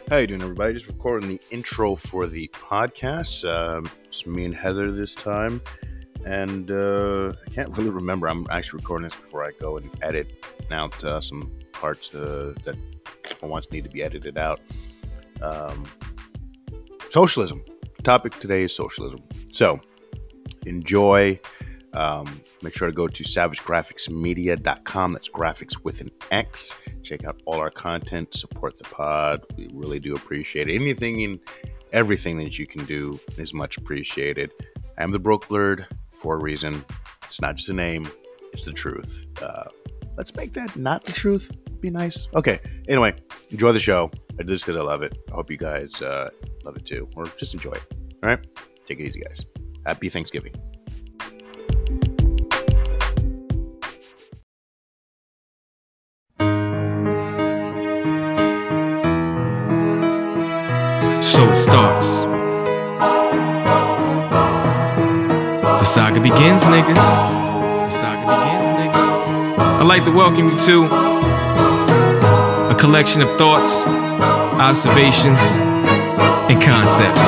How you doing, everybody? Just recording the intro for the podcast. It's me and Heather this time, and I can't really remember. I'm actually recording this before I go and edit out some parts that wants need to be edited out. Socialism. The topic today is socialism. So enjoy. Make sure to go to savagegraphicsmedia.com. That's graphics with an X. Check out all our content. Support the pod. We really do appreciate it. Anything and everything that you can do is much appreciated. I am the Broke Blurred for a reason. It's not just a name. It's the truth. Let's make that not the truth. Be nice. Okay. Anyway, enjoy the show. I do this because I love it. I hope you guys love it too. Or just enjoy it. All right? Take it easy, guys. Happy Thanksgiving. So it starts. The saga begins, niggas. The saga begins, niggas. I'd like to welcome you to a collection of thoughts, observations, and concepts.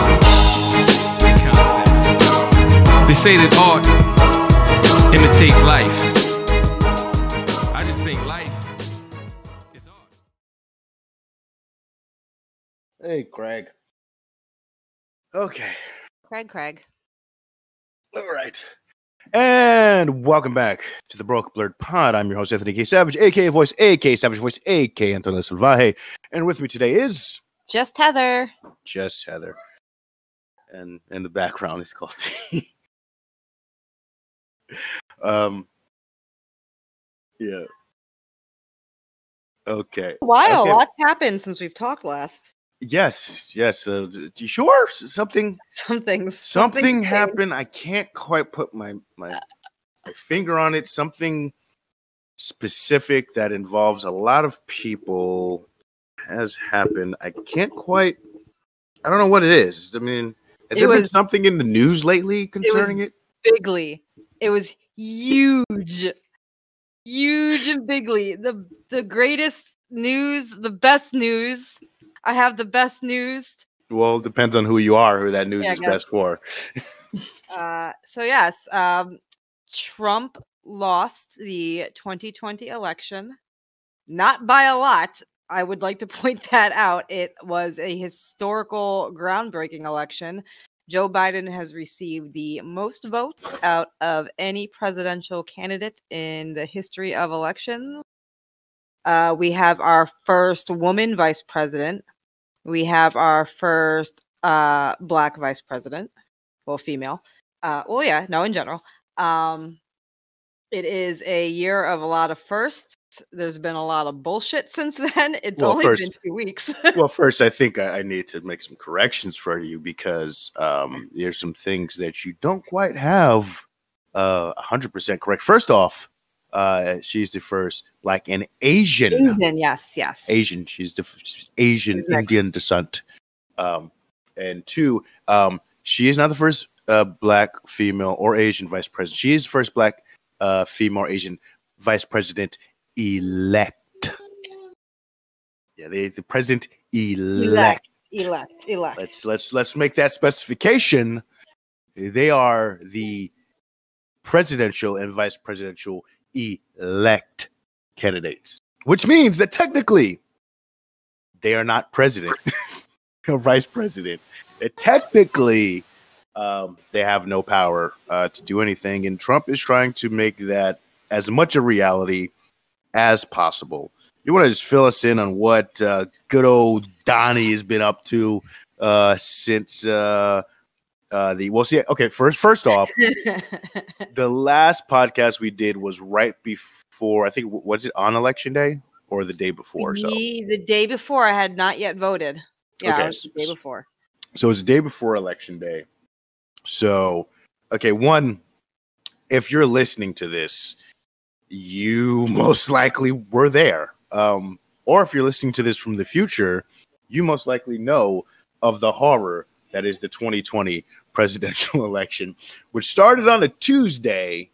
They say that art imitates life. I just think life is art. Hey, Craig. Okay. Craig. All right. And welcome back to the Broke Blurred Pod. I'm your host, Anthony K. Savage, a.k.a. Voice, a.k.a. Savage Voice, a.k.a. Antonio Salvaje. And with me today is... Just Heather. And in the background is called T. Yeah. Okay. Wow, Okay. a lot's happened since we've talked last. Yes. You sure? Something Something happened. I can't quite put my finger on it. Something specific that involves a lot of people has happened. I don't know what it is. I mean, has there been something in the news lately concerning it? Bigly. It was huge and bigly. The greatest news, the best news. I have the best news. Well, it depends on who you are, who that news is best for. So yes, Trump lost the 2020 election, not by a lot. I would like to point that out. It was a historical, groundbreaking election. Joe Biden has received the most votes out of any presidential candidate in the history of elections. We have our first woman vice president. We have our first black vice president. Well, female. In general. It is a year of a lot of firsts. There's been a lot of bullshit since then. It's only been 2 weeks. Well, first, I think I need to make some corrections for you because there's some things that you don't quite have 100% correct. First off, she's the first black and Asian. Yes. Asian. She's the Asian Indian descent. And two, she is not the first black female or Asian vice president. She is the first black female or Asian vice president elect. Yeah, the president elect. Let's make that specification. They are the presidential and vice presidential elect candidates, which means that technically they are not president or vice president. Technically, they have no power to do anything, and Trump is trying to make that as much a reality as possible. You want to just fill us in on what good old Donnie has been up to since first off, the last podcast we did was right before, I think, was it on election day or the day before? The day before. I had not yet voted. Yeah, okay. It was the day before. So it was the day before election day. So, okay, one, if you're listening to this, you most likely were there. Or if you're listening to this from the future, you most likely know of the horror that is the 2020 presidential election, which started on a Tuesday.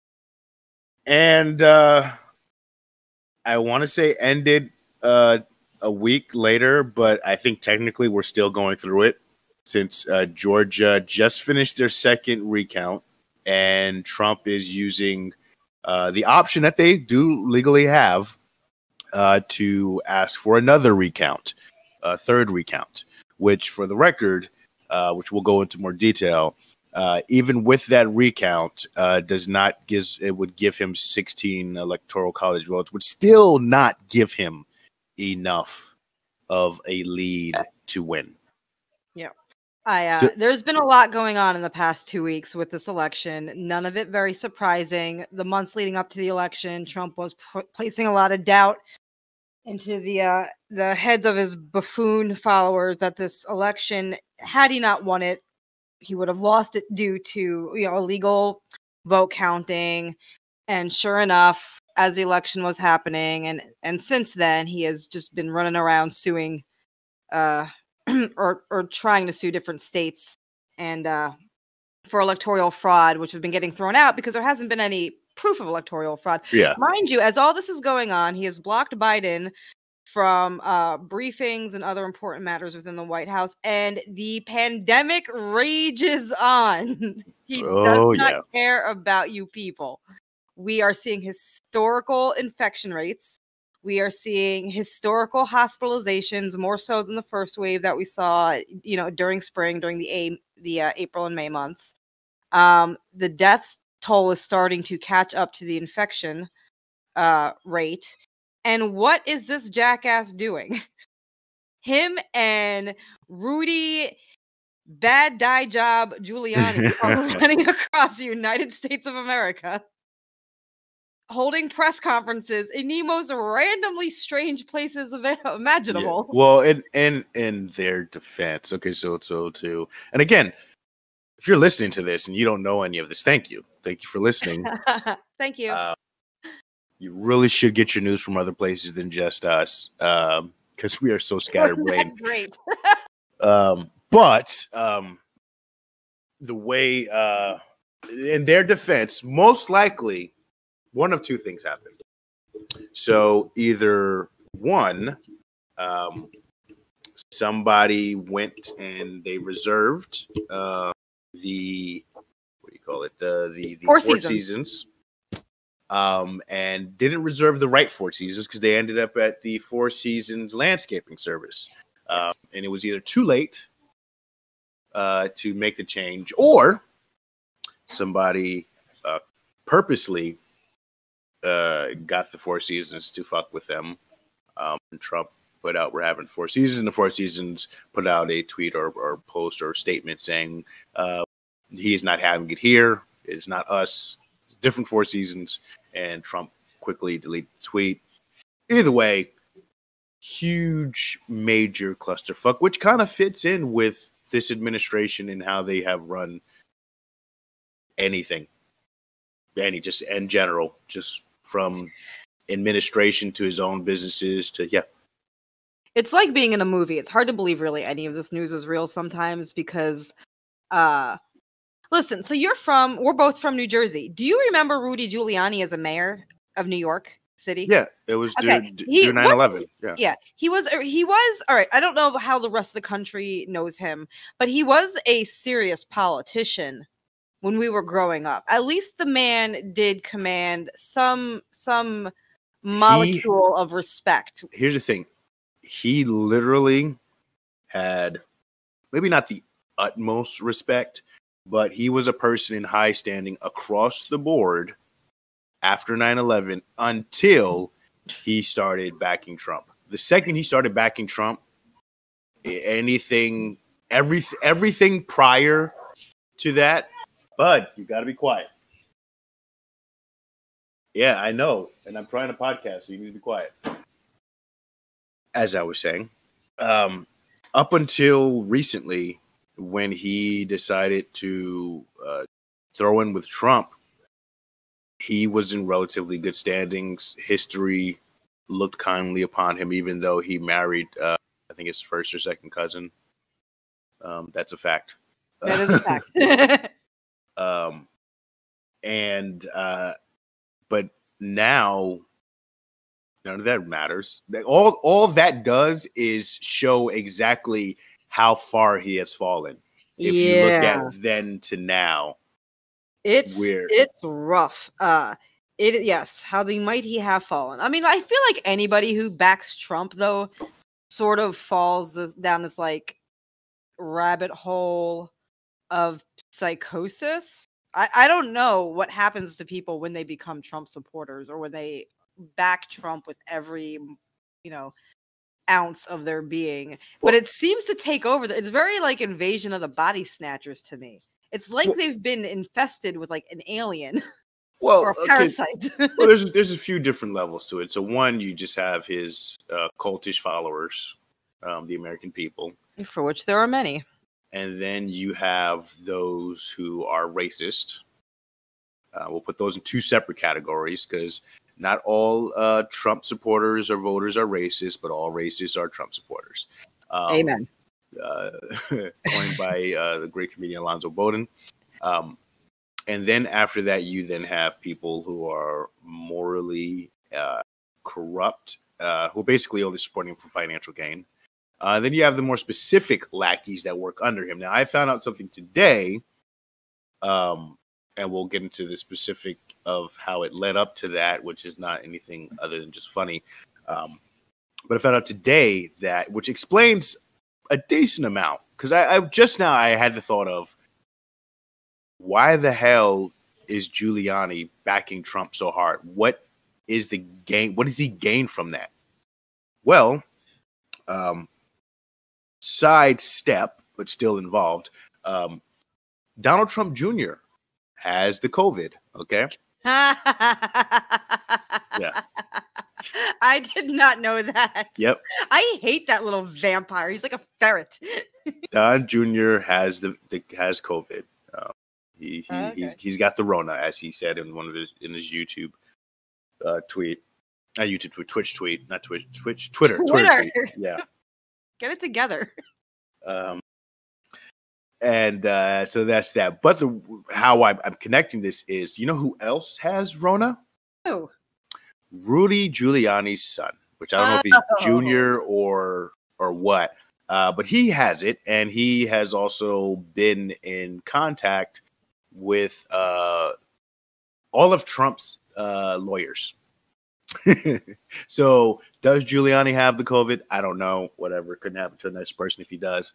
And I want to say ended a week later, but I think technically we're still going through it since Georgia just finished their second recount, and Trump is using the option that they do legally have to ask for another recount, third recount, which, for the record, which we'll go into more detail, even with that recount, would give him 16 electoral college votes, would still not give him enough of a lead to win. Yeah. There's been a lot going on in the past 2 weeks with this election. None of it very surprising. The months leading up to the election, Trump was placing a lot of doubt into the heads of his buffoon followers that this election, had he not won it, he would have lost it due to illegal vote counting. And sure enough, as the election was happening, and since then, he has just been running around suing, or trying to sue different states and for electoral fraud, which has been getting thrown out because there hasn't been any proof of electoral fraud. Yeah. Mind you, as all this is going on, he has blocked Biden from briefings and other important matters within the White House, and the pandemic rages on. He does not care about you people. We are seeing historical infection rates. We are seeing historical hospitalizations, more so than the first wave that we saw, during spring, during the April and May months. The death toll is starting to catch up to the infection rate. And what is this jackass doing? Him and Rudy Bad Dye Job Giuliani are running across the United States of America, holding press conferences in the most randomly strange places imaginable. Yeah. Well, in their defense, okay, so too, and again, if you're listening to this and you don't know any of this, thank you for listening. Thank you. You really should get your news from other places than just us, because we are so scatterbrained. Great. But the way, in their defense, most likely, one of two things happened. So either one, somebody went and they reserved the Four Seasons. And didn't reserve the right Four Seasons because they ended up at the Four Seasons landscaping service. And it was either too late to make the change, or somebody purposely got the Four Seasons to fuck with them. And Trump put out, "We're having Four Seasons," and the Four Seasons put out a tweet or post or statement saying he's not having it here. It's not us. It's different Four Seasons. And Trump quickly deleted the tweet. Either way, huge, major clusterfuck, which kind of fits in with this administration and how they have run anything. Just in general, just from administration to his own businesses to, It's like being in a movie. It's hard to believe really any of this news is real sometimes because, listen, so we're both from New Jersey. Do you remember Rudy Giuliani as a mayor of New York City? Yeah, it was due 9/11. Yeah, he was, all right, I don't know how the rest of the country knows him, but he was a serious politician when we were growing up. At least the man did command some molecule of respect. Here's the thing. He literally had maybe not the utmost respect, but he was a person in high standing across the board after 9/11 until he started backing Trump. The second he started backing Trump, everything prior to that, bud, you got to be quiet. Yeah, I know. And I'm trying to podcast, so you need to be quiet. As I was saying, up until recently, when he decided to throw in with Trump, he was in relatively good standings. History looked kindly upon him, even though he married, I think, his first or second cousin. That's a fact. That is a fact. But now None of that matters. All that does is show exactly how far he has fallen. If you look at then to now, it's rough. Yes, how the mighty have fallen. I mean, I feel like anybody who backs Trump though sort of falls down this like rabbit hole of psychosis. I don't know what happens to people when they become Trump supporters or when they back Trump with every, ounce of their being. But it seems to take over. It's very like Invasion of the Body Snatchers to me. It's like they've been infested with like an alien or a parasite. Well, there's a few different levels to it. So one, you just have his cultish followers, the American people, for which there are many. And then you have those who are racist. We'll put those in two separate categories because not all Trump supporters or voters are racist, but all racists are Trump supporters. Amen. Coined by the great comedian Alonzo Bowden. And then after that, you then have people who are morally corrupt, who are basically only supporting him for financial gain. Then you have the more specific lackeys that work under him. Now, I found out something today, and we'll get into the specific of how it led up to that, which is not anything other than just funny. But I found out today that, which explains a decent amount, because I just now I had the thought of, why the hell is Giuliani backing Trump so hard? What is the gain? What does he gain from that? Well, sidestep, but still involved. Donald Trump Jr. has the COVID. Okay. Yeah. I did not know that. Yep. I hate that little vampire. He's like a ferret. Don Jr. has has COVID. He's got the Rona, as he said in his YouTube tweet, Twitch tweet, not Twitch, Twitter tweet. Yeah, get it together. And so that's that. But how I'm connecting this is, you know who else has Rona? Who? Rudy Giuliani's son, which I don't know if he's junior or what, but he has it, and he has also been in contact with all of Trump's lawyers. So does Giuliani have the COVID? I don't know. Whatever. Couldn't happen to a nice person if he does.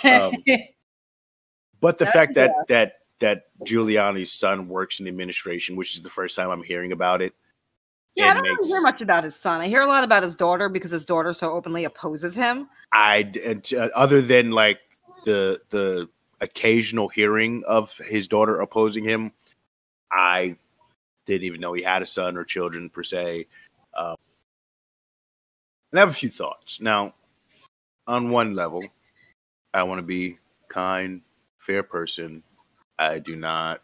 But the fact that Giuliani's son works in the administration, which is the first time I'm hearing about it. Yeah, I don't really hear much about his son. I hear a lot about his daughter because his daughter so openly opposes him. Other than like the occasional hearing of his daughter opposing him, I didn't even know he had a son or children per se. And I have a few thoughts. Now, on one level, I want to be kind, fair person. I do not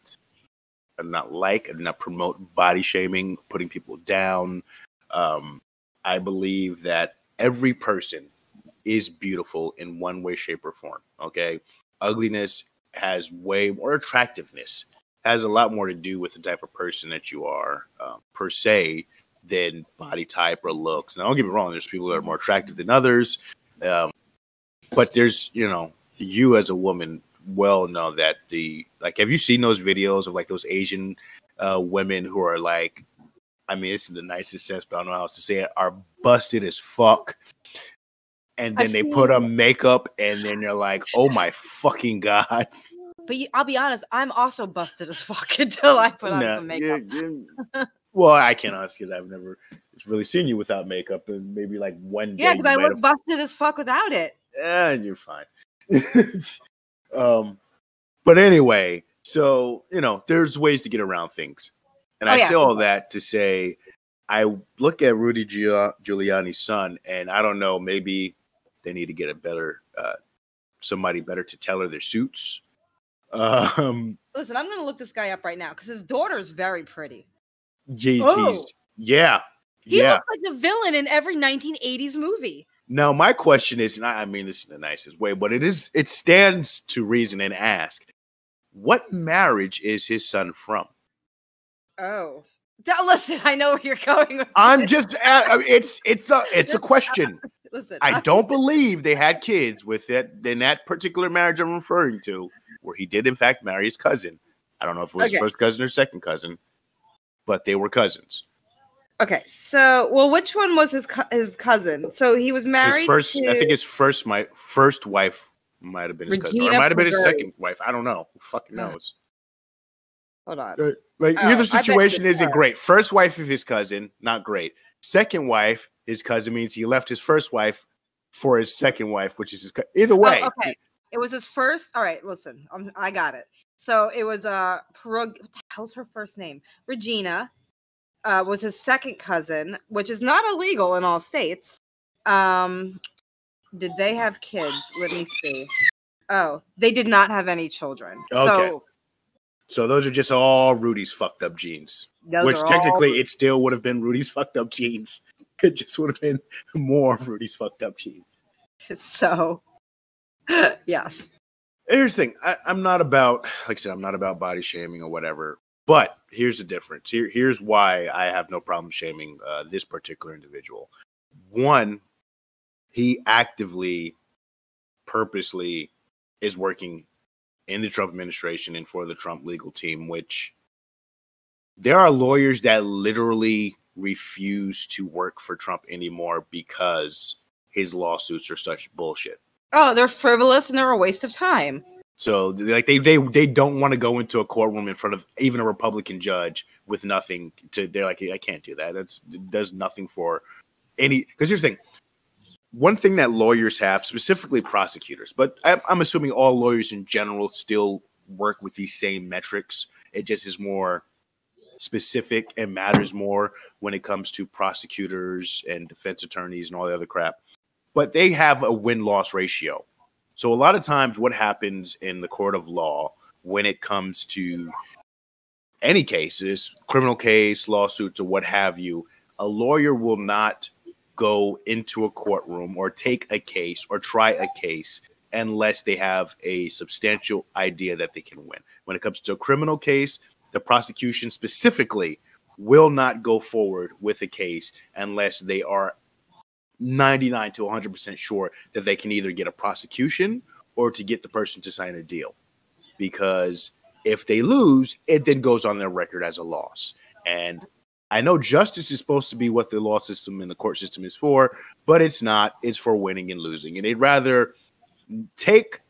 promote body shaming, putting people down. I believe that every person is beautiful in one way, shape, or form. Okay. Ugliness has way more attractiveness, has a lot more to do with the type of person that you are, per se, than body type or looks. Now, don't get me wrong, there's people that are more attractive than others. But there's, you as a woman well know that have you seen those videos of like those Asian women who are like, I mean, it's the nicest sense, but I don't know how else to say it, are busted as fuck. And then they put on makeup and then you're like, oh my fucking God. But I'll be honest, I'm also busted as fuck until I put on some makeup. Well, I can't honestly, because I've never really seen you without makeup, and maybe like one day. Yeah, because I look busted as fuck without it. Yeah, you're fine. But anyway, so there's ways to get around things, and I say all that to say, I look at Rudy Giuliani's son, and I don't know, maybe they need to get a better, somebody better to tailor their suits. Listen, I'm going to look this guy up right now because his daughter is very pretty. He looks like the villain in every 1980s movie. Now, my question is, and I mean this in the nicest way, but it stands to reason and ask, what marriage is his son from? Oh, Listen, I know where you're going with I'm this. just it's a question. Listen, I don't believe they had kids with it in that particular marriage I'm referring to, where he did in fact marry his cousin. I don't know if it was his Okay. first cousin or second cousin, but they were cousins. Okay, so which one was his cousin? So he was married I think to his first wife might have been his cousin, or it Regina might have been his Paguri. second wife. I don't know. Who fucking knows? Hold on. Like Oh, either I bet situation it's isn't her. great. First wife of his cousin, not great. Second wife, his cousin, means he left his first wife for his second wife, which is his either way. Oh, okay. It was his first. All right, listen. I got it. So it was what the hell's her first name? Regina was his second cousin, which is not illegal in all states. Did they have kids? Let me see. Oh, they did not have any children. Okay. So those are just all Rudy's fucked up genes. Which technically it still would have been Rudy's fucked up genes. It just would have been more of Rudy's fucked up genes. So, yes. Here's the thing. I'm not about, like I said, I'm not about body shaming or whatever. But here's the difference. Here's why I have no problem shaming this particular individual. One, he actively, purposely is working in the Trump administration and for the Trump legal team, which there are lawyers that literally refuse to work for Trump anymore because his lawsuits are such bullshit. Oh, they're frivolous and they're a waste of time. So like they don't want to go into a courtroom in front of even a Republican judge with nothing to. They're like, I can't do that. It does nothing for any. Because here's the thing. One thing that lawyers have, specifically prosecutors, but I'm assuming all lawyers in general still work with these same metrics. It just is more specific and matters more when it comes to prosecutors and defense attorneys and all the other crap. But they have a win-loss ratio. So a lot of times what happens in the court of law when it comes to any cases, criminal case, lawsuits, or what have you, a lawyer will not go into a courtroom or take a case or try a case unless they have a substantial idea that they can win. When it comes to a criminal case, the prosecution specifically will not go forward with a case unless they are 99 to 100% sure that they can either get a prosecution or to get the person to sign a deal. Because if they lose, it then goes on their record as a loss. And I know justice is supposed to be what the law system and the court system is for, but it's not. It's for winning and losing. And they'd rather not take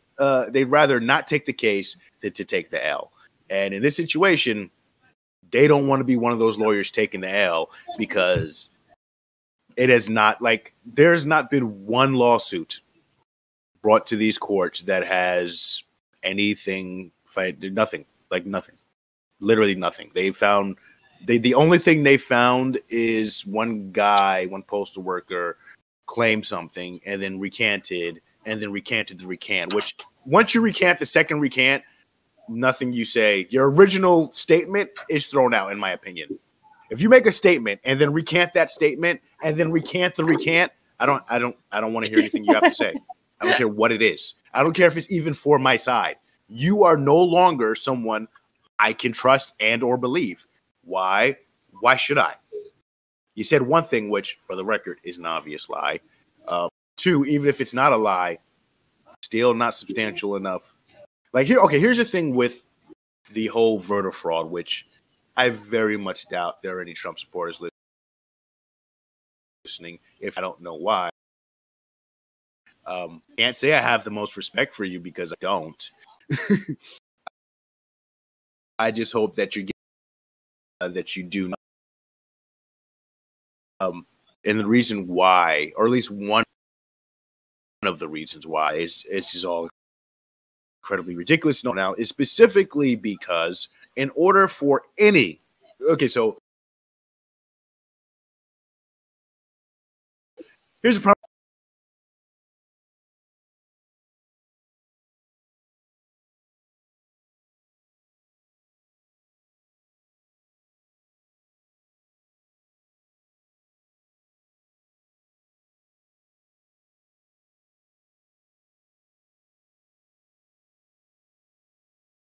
the case than to take the L. And in this situation, they don't want to be one of those lawyers taking the L because it has not, like, there's not been one lawsuit brought to these courts that has anything, nothing, literally nothing. They found, the only thing they found is one postal worker claimed something and then recanted the recant, which once you recant the second recant, nothing you say, your original statement is thrown out, in my opinion. If you make a statement and then recant that statement and then recant the recant, I don't want to hear anything you have to say. I don't care what it is. I don't care if it's even for my side. You are no longer someone I can trust and or believe. Why? Why should I? You said one thing, which for the record is an obvious lie. Two, even if it's not a lie, still not substantial enough. Like here's the thing with the whole voter fraud, which I very much doubt there are any Trump supporters listening. If I don't know why, can't say I have the most respect for you because I don't. I just hope that you get that you do not. And the reason why, or at least one of the reasons why, is it's just all incredibly ridiculous now is specifically because in order for any, so here's the problem.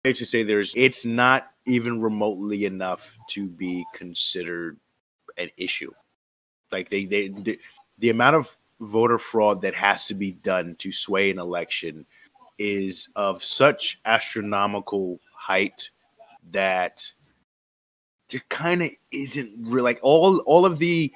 hate to say it's not even remotely enough to be considered an issue. Like the amount of voter fraud that has to be done to sway an election is of such astronomical height that there kind of isn't really like all of the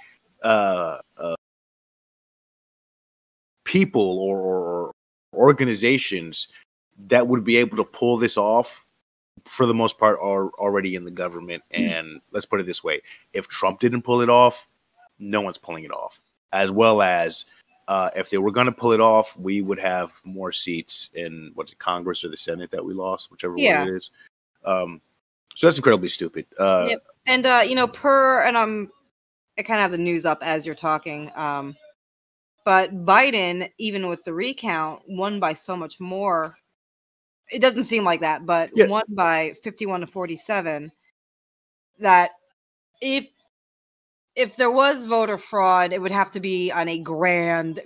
people or organizations that would be able to pull this off, for the most part, are already in the government. And let's put it this way: if Trump didn't pull it off, no one's pulling it off. As well as if they were going to pull it off, we would have more seats in Congress or the Senate that we lost, whichever one it is. So that's incredibly stupid. Yep. And I kind of have the news up as you're talking. But Biden, even with the recount, won by so much more. It doesn't seem like that, but won by 51-47. That if there was voter fraud, it would have to be on a grand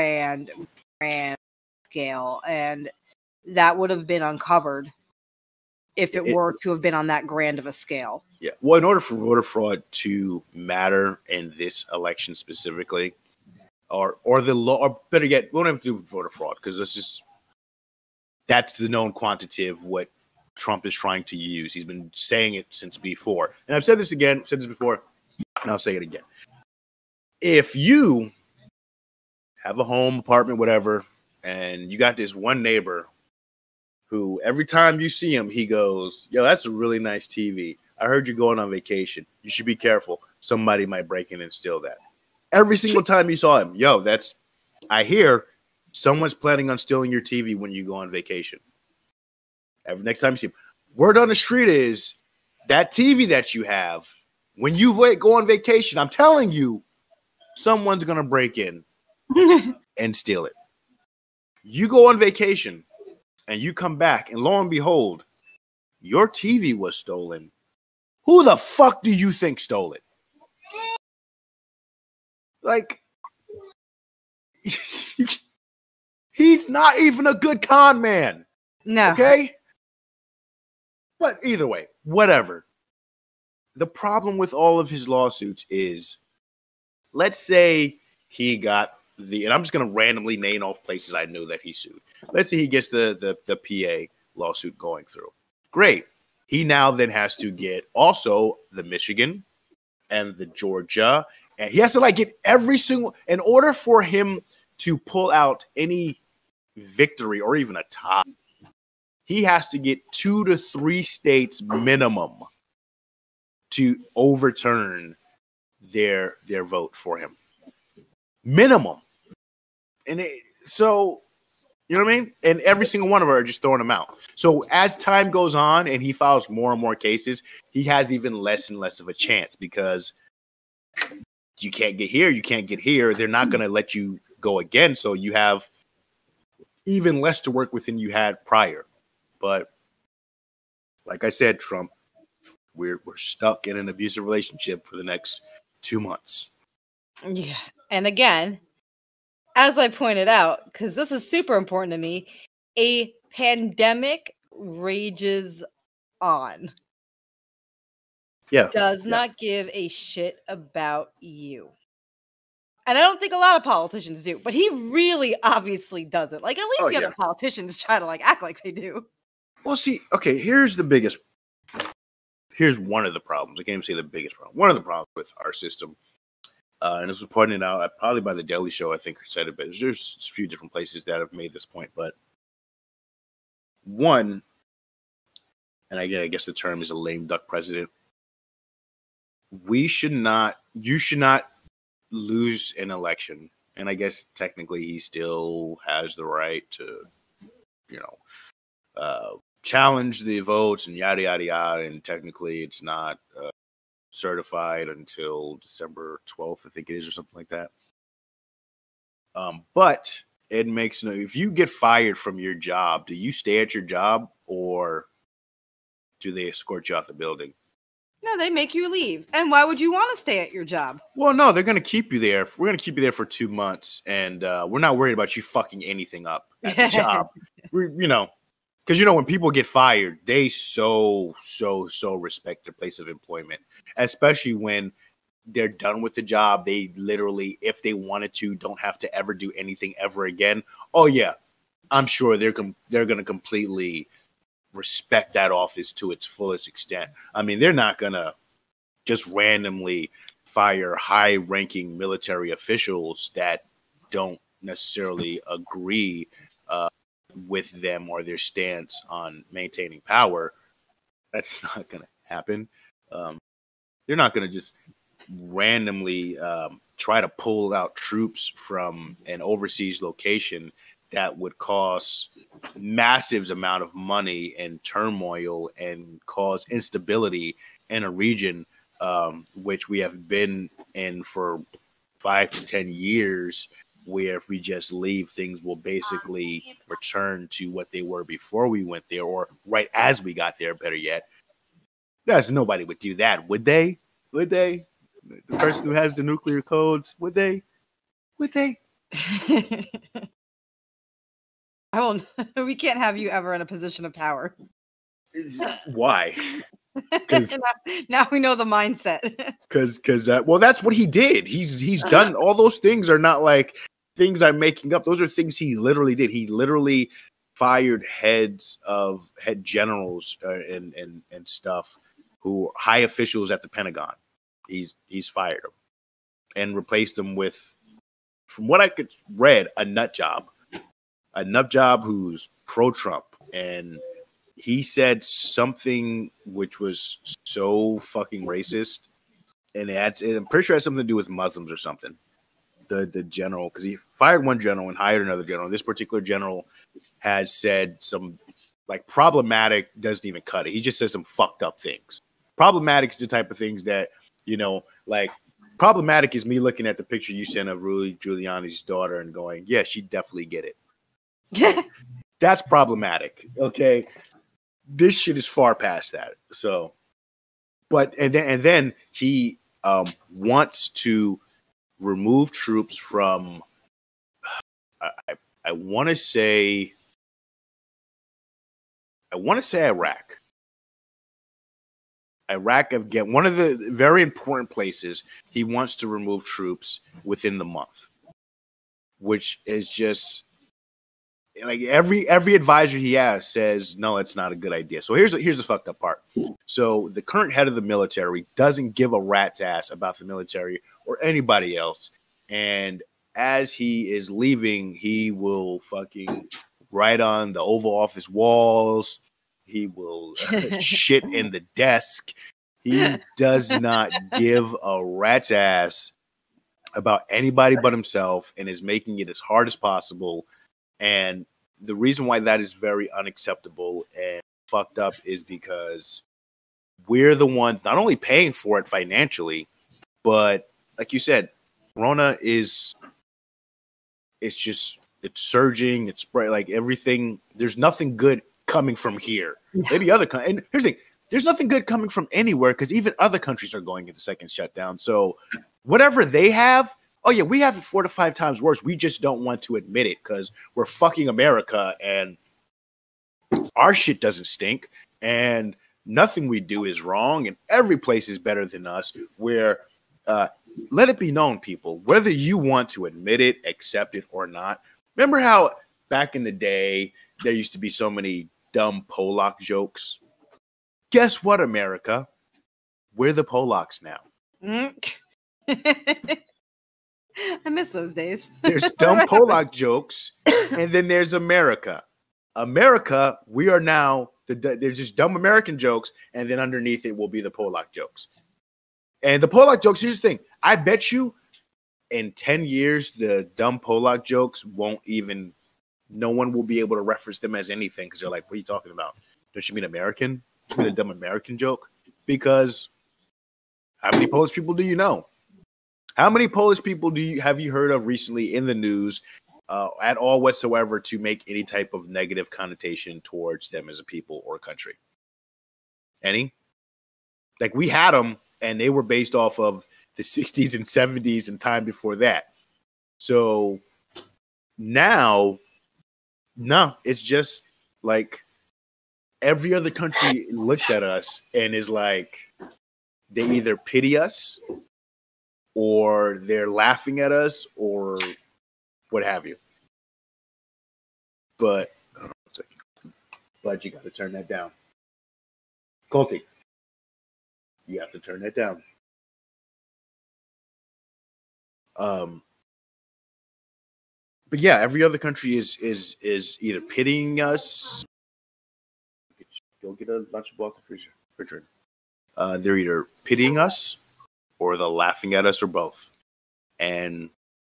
scale, and that would have been uncovered if it were to have been on that grand of a scale. Yeah. Well, in order for voter fraud to matter in this election specifically, or the law, or better yet, we don't have to do voter fraud because that's the known quantity of what Trump is trying to use. He's been saying it since before. And I've said this before, and I'll say it again. If you have a home, apartment, whatever, and you got this one neighbor who every time you see him, he goes, "Yo, that's a really nice TV. I heard you're going on vacation. You should be careful. Somebody might break in and steal that." Every single time you saw him, I hear someone's planning on stealing your TV when you go on vacation. Every next time you see him, word on the street is that TV that you have, when you go on vacation, I'm telling you, someone's going to break in and steal it. You go on vacation and you come back, and lo and behold, your TV was stolen. Who the fuck do you think stole it? Like, he's not even a good con man. No. Okay? But either way, whatever. The problem with all of his lawsuits is, let's say he got and I'm just going to randomly name off places I knew that he sued. Let's say he gets the PA lawsuit going through. Great. He now then has to get also the Michigan and the Georgia. And he has to get every single, in order for him to pull out any victory or even a tie, he has to get 2 to 3 states minimum to overturn their vote for him. Minimum. And so, you know what I mean? And every single one of them are just throwing him out. So as time goes on and he files more and more cases, he has even less and less of a chance because you can't get here, you can't get here. They're not going to let you go again. So you have even less to work with than you had prior. But like I said, Trump, we're stuck in an abusive relationship for the next 2 months. Yeah. And again, as I pointed out, because this is super important to me, a pandemic rages on. Yeah. Does not give a shit about you. And I don't think a lot of politicians do, but he really obviously doesn't. At least the other politicians try to act like they do. Well, see, okay, here's one of the problems. I can't even say the biggest problem. One of the problems with our system, and this was pointed out probably by the Daily Show, I think, said it, but there's a few different places that have made this point. But one, and I guess the term is a lame duck president. You should not lose an election. And I guess technically he still has the right to, challenge the votes and yada, yada, yada. And technically it's not certified until December 12th, I think it is, or something like that. But it makes if you get fired from your job, do you stay at your job or do they escort you out the building? No, they make you leave. And why would you want to stay at your job? Well, no, they're going to keep you there. We're going to keep you there for 2 months, and we're not worried about you fucking anything up at the job. Because, you know, when people get fired, they so respect their place of employment, especially when they're done with the job. They literally, if they wanted to, don't have to ever do anything ever again. Oh, yeah, I'm sure they're going to completely respect that office to its fullest extent. I mean, they're not going to just randomly fire high-ranking military officials that don't necessarily agree with them or their stance on maintaining power. That's not going to happen. They're not going to just randomly try to pull out troops from an overseas location that would cause massive amount of money and turmoil and cause instability in a region which we have been in for 5 to 10 years, where if we just leave, things will basically return to what they were before we went there, or right as we got there, better yet. Nobody would do that, would they? Would they? The person who has the nuclear codes, would they? Would they? I won't. We can't have you ever in a position of power. Why? Now we know the mindset. Because well, that's what he did. He's done all those things. Are not like things I'm making up. Those are things he literally did. He literally fired head generals and stuff, who high officials at the Pentagon. He's fired them and replaced them with, from what I could read, a nut job who's pro-Trump. And he said something which was so fucking racist, and I'm pretty sure it had something to do with Muslims or something. The general, because he fired one general and hired another general. This particular general has said some like problematic, doesn't even cut it. He just says some fucked up things. Problematic is the type of things that, you know, like problematic is me looking at the picture you sent of Rudy Giuliani's daughter and going, yeah, she definitely get it. That's problematic. Okay. This shit is far past that. So, and then he wants to remove troops from, I want to say Iraq. Iraq, again, one of the very important places he wants to remove troops within the month, which is just like every advisor he has says, no, it's not a good idea. So here's the fucked up part. So the current head of the military doesn't give a rat's ass about the military or anybody else. And as he is leaving, he will fucking write on the Oval Office walls. He will shit in the desk. He does not give a rat's ass about anybody but himself, and is making it as hard as possible. And the reason why that is very unacceptable and fucked up is because we're the ones not only paying for it financially, but like you said, Corona it's surging, it's spread, like everything. There's nothing good coming from here. Maybe and here's the thing, there's nothing good coming from anywhere, because even other countries are going into second shutdown. So whatever they have, oh yeah, we have it 4 to 5 times worse. We just don't want to admit it because we're fucking America and our shit doesn't stink and nothing we do is wrong and every place is better than us. Where let it be known, people, whether you want to admit it, accept it or not. Remember how back in the day there used to be so many dumb Polak jokes? Guess what, America? We're the Polacks now. I miss those days. There's dumb Polak jokes, and then there's America. America, we are now, there's just dumb American jokes, and then underneath it will be the Polak jokes. And the Polak jokes, here's the thing. I bet you in 10 years, the dumb Polak jokes no one will be able to reference them as anything, because they're like, what are you talking about? Don't you mean American? You mean a dumb American joke? Because how many Polish people do you know? How many Polish people have you heard of recently in the news at all whatsoever to make any type of negative connotation towards them as a people or a country? Any? Like, we had them, and they were based off of the 60s and 70s and time before that. So now, no, it's just like every other country looks at us and is like, they either pity us or they're laughing at us or what have you. But, you got to turn that down. Colty, you have to turn that down. But yeah, every other country is either pitying us. Go get a Lunchable off the refrigerator. They're either pitying us or they're laughing at us or both. And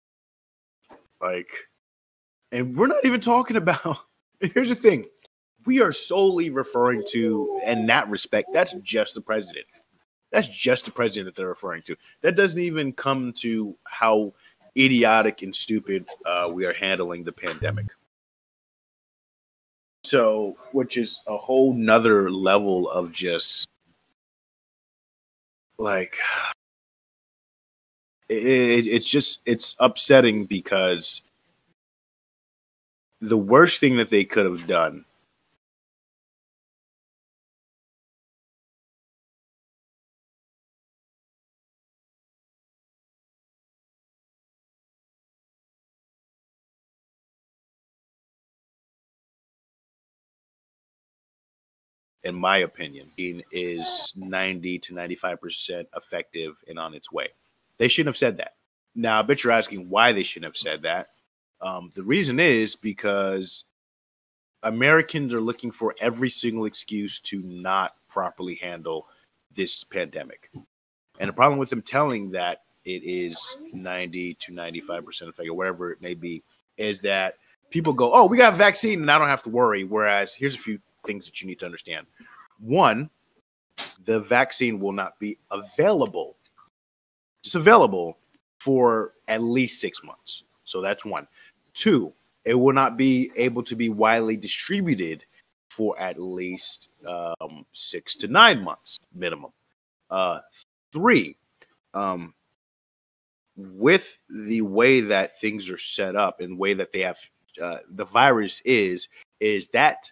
and we're not even talking about. Here's the thing: we are solely referring to, in that respect, that's just the president. That's just the president that they're referring to. That doesn't even come to how idiotic and stupid we are handling the pandemic. So, which is a whole nother level of just like, it's upsetting because the worst thing that they could have done in my opinion, is 90 to 95% effective and on its way. They shouldn't have said that. Now, I bet you're asking why they shouldn't have said that. The reason is because Americans are looking for every single excuse to not properly handle this pandemic. And the problem with them telling that it is 90 to 95% effective, whatever it may be, is that people go, oh, we got a vaccine and I don't have to worry. Whereas here's a few things that you need to understand. One, the vaccine will not be available. It's available for at least 6 months. So that's one. Two, it will not be able to be widely distributed for at least 6 to 9 months minimum. Three, with the way that things are set up and the way that they have the virus is that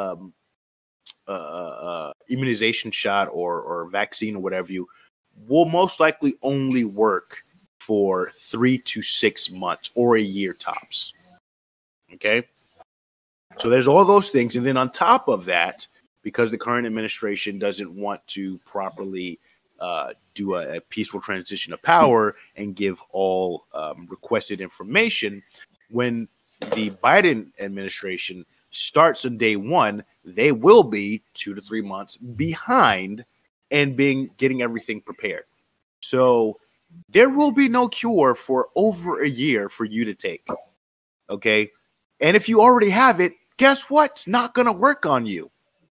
immunization shot or vaccine or whatever you will most likely only work for 3 to 6 months or a year tops. Okay. So there's all those things. And then on top of that, because the current administration doesn't want to properly do a peaceful transition of power and give all requested information, when the Biden administration starts on day one, they will be 2 to 3 months behind and getting everything prepared. So there will be no cure for over a year for you to take. Okay. And if you already have it, guess what? It's not going to work on you.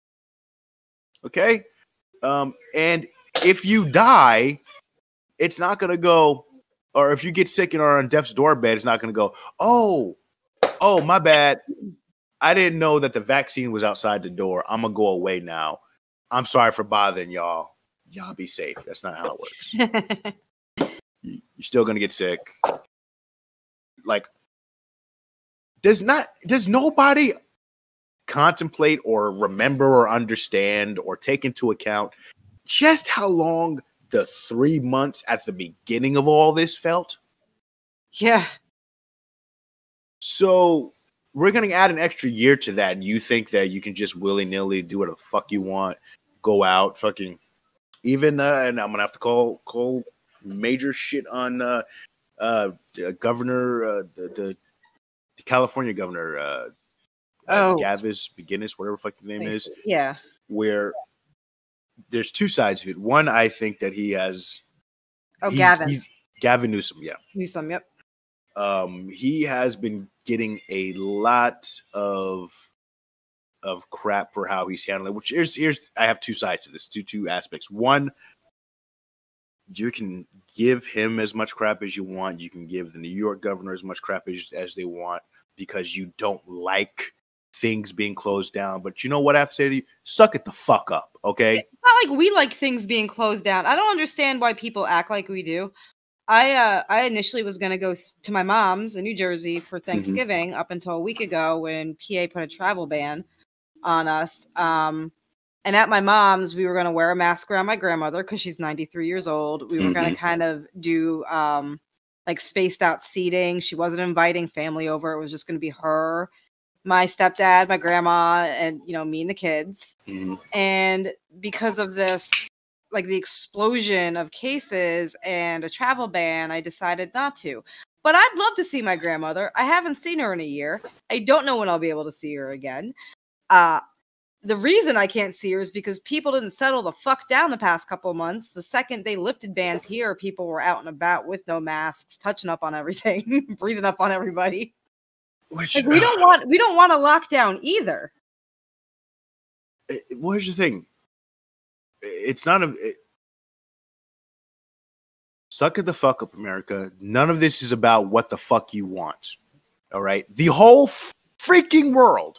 Okay. And if you die, it's not going to go, or if you get sick and are on death's doorbed, it's not going to go, oh, my bad. I didn't know that the vaccine was outside the door. I'm going to go away now. I'm sorry for bothering y'all. Y'all be safe. That's not how it works. You're still going to get sick. Like, does nobody contemplate or remember or understand or take into account just how long the 3 months at the beginning of all this felt? Yeah. So we're going to add an extra year to that. And you think that you can just willy-nilly do whatever the fuck you want, go out, fucking even, and I'm going to have to call major shit on governor, the California governor, Gavis Beginnis, whatever fucking name is. Yeah. Where there's two sides of it. One, I think that he has. Gavin. Gavin Newsom, yeah. Newsom, yep. He has been getting a lot of crap for how he's handling it. Which here's I have two sides to this, two aspects. One, you can give him as much crap as you want. You can give the New York governor as much crap as they want because you don't like things being closed down. But you know what I have to say to you? Suck it the fuck up, okay? It's not like we like things being closed down. I don't understand why people act like we do. I initially was going to go to my mom's in New Jersey for Thanksgiving up until a week ago when PA put a travel ban on us. And at my mom's, we were going to wear a mask around my grandmother because she's 93 years old. We were going to kind of do like spaced out seating. She wasn't inviting family over. It was just going to be her, my stepdad, my grandma, and, you know, me and the kids. And because of this, like the explosion of cases and a travel ban, I decided not to. But I'd love to see my grandmother. I haven't seen her in a year. I don't know when I'll be able to see her again. The reason I can't see her is because people didn't settle the fuck down the past couple of months. The second they lifted bans here, people were out and about with no masks, touching up on everything, breathing up on everybody. Which, like, we don't want a lockdown either. Well, here's the thing. It's not suck it the fuck up, America. None of this is about what the fuck you want. All right? The whole freaking world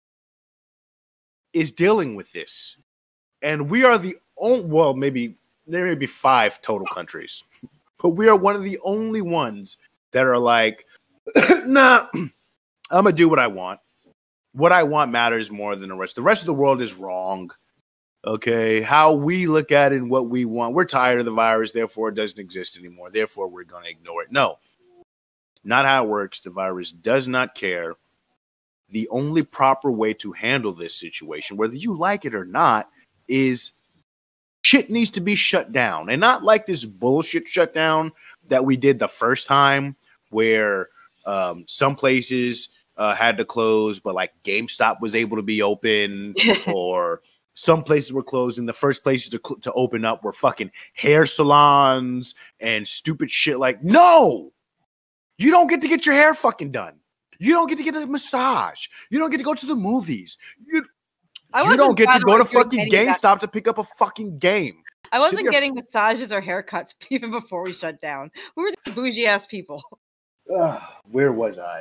is dealing with this. And we are the only, well, maybe there may be 5 total countries, but we are one of the only ones that are like, nah, I'm going to do what I want. What I want matters more than the rest. The rest of the world is wrong. Okay, how we look at it and what we want. We're tired of the virus, therefore it doesn't exist anymore. Therefore, we're going to ignore it. No, not how it works. The virus does not care. The only proper way to handle this situation, whether you like it or not, is shit needs to be shut down. And not like this bullshit shutdown that we did the first time where some places had to close, but like GameStop was able to be open or some places were closed, and the first places to open up were fucking hair salons and stupid shit like, no! You don't get to get your hair fucking done. You don't get to get a massage. You don't get to go to the movies. You don't get to go to fucking GameStop to pick up a fucking game. I wasn't getting massages or haircuts even before we shut down. Who were the bougie-ass people? Where was I?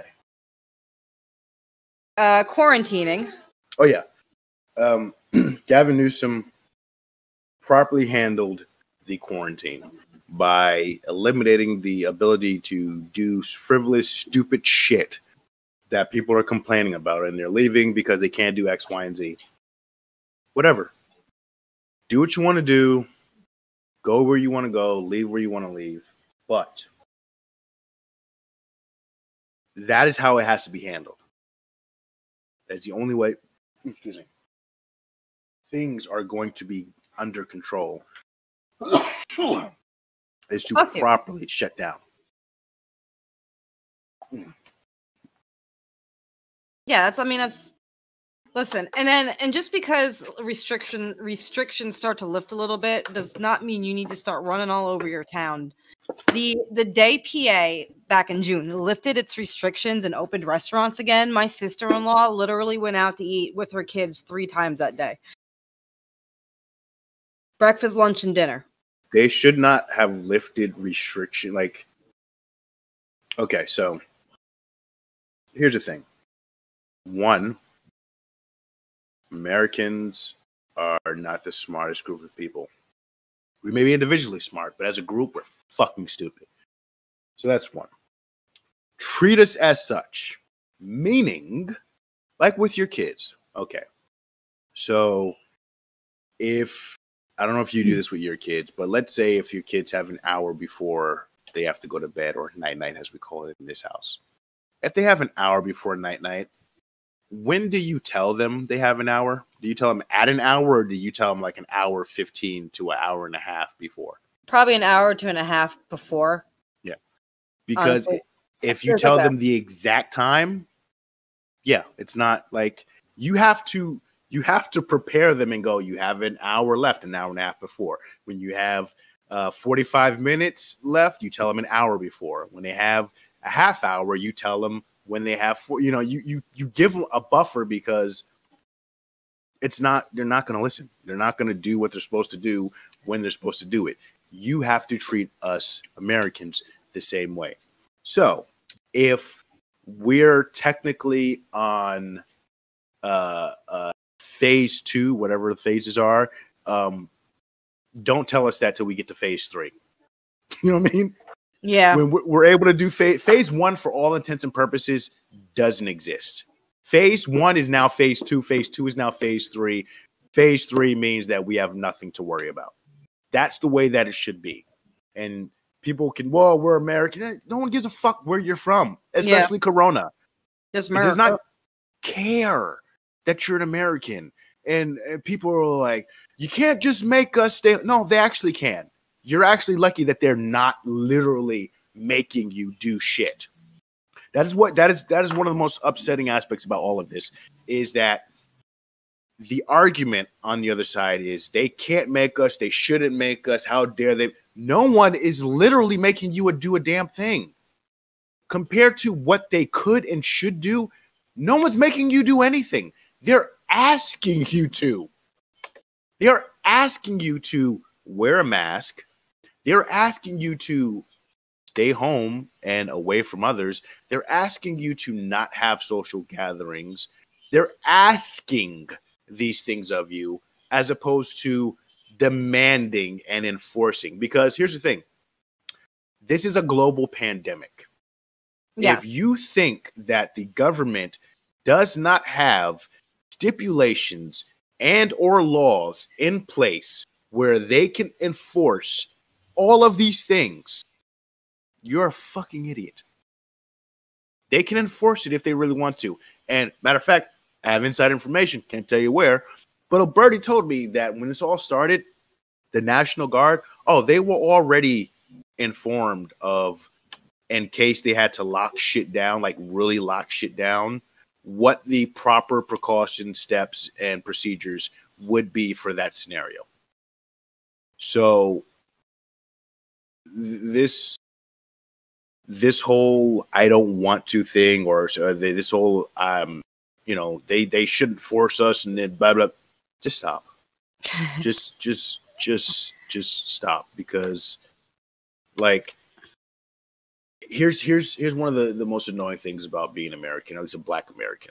Quarantining. Oh, yeah. Gavin Newsom properly handled the quarantine by eliminating the ability to do frivolous, stupid shit that people are complaining about, and they're leaving because they can't do X, Y, and Z. Whatever. Do what you want to do. Go where you want to go. Leave where you want to leave. But that is how it has to be handled. That's the only way. Excuse me. Things are going to be under control is to properly shut down. Yeah, that's listen, and just because restrictions start to lift a little bit does not mean you need to start running all over your town. The day PA back in June lifted its restrictions and opened restaurants again, my sister-in-law literally went out to eat with her kids 3 times that day. Breakfast, lunch, and dinner. They should not have lifted restriction. Like, okay, so here's the thing. 1, Americans are not the smartest group of people. We may be individually smart, but as a group, we're fucking stupid. So that's 1. Treat us as such, meaning, like with your kids. Okay, so if I don't know if you do this with your kids, but let's say if your kids have an hour before they have to go to bed, or night-night as we call it in this house. If they have an hour before night-night, when do you tell them they have an hour? Do you tell them at an hour, or do you tell them like an hour 15 to an hour and a half before? Probably an hour to and a half before. Yeah. Because if you tell them the exact time, yeah, it's not like you have to prepare them and go, you have an hour left, an hour and a half before. When you have 45 minutes left, you tell them an hour before. When they have a half hour, you tell them when they have you give them a buffer, because they're not going to listen. They're not going to do what they're supposed to do when they're supposed to do it. You have to treat us Americans the same way. So if we're technically on phase 2, whatever the phases are, don't tell us that till we get to phase 3. You know what I mean? Yeah. When we're able to do phase 1, for all intents and purposes, doesn't exist. Phase 1 is now phase 2. Phase 2 is now phase 3. phase 3 means that we have nothing to worry about. That's the way that it should be. And people can, well, we're American. No one gives a fuck where you're from, especially Corona. Just It does not care that you're an American. And people are like, you can't just make us stay. No, they actually can. You're actually lucky that they're not literally making you do shit. That is one of the most upsetting aspects about all of this, is that the argument on the other side is they can't make us, they shouldn't make us, how dare they? No one is literally making you do a damn thing. Compared to what they could and should do, no one's making you do anything. They're asking you to. They're asking you to wear a mask. They're asking you to stay home and away from others. They're asking you to not have social gatherings. They're asking these things of you as opposed to demanding and enforcing. Because here's the thing. This is a global pandemic. Yeah. If you think that the government does not have stipulations and or laws in place where they can enforce all of these things, you're a fucking idiot. They can enforce it if they really want to. And matter of fact, I have inside information, can't tell you where, but Alberti told me that when this all started, the National Guard, they were already informed of, in case they had to lock shit down, like really lock shit down, what the proper precaution steps and procedures would be for that scenario. So this whole I don't want to thing, or this whole they shouldn't force us and then blah blah. Just stop. just stop, because like here's one of the most annoying things about being American, at least a Black American.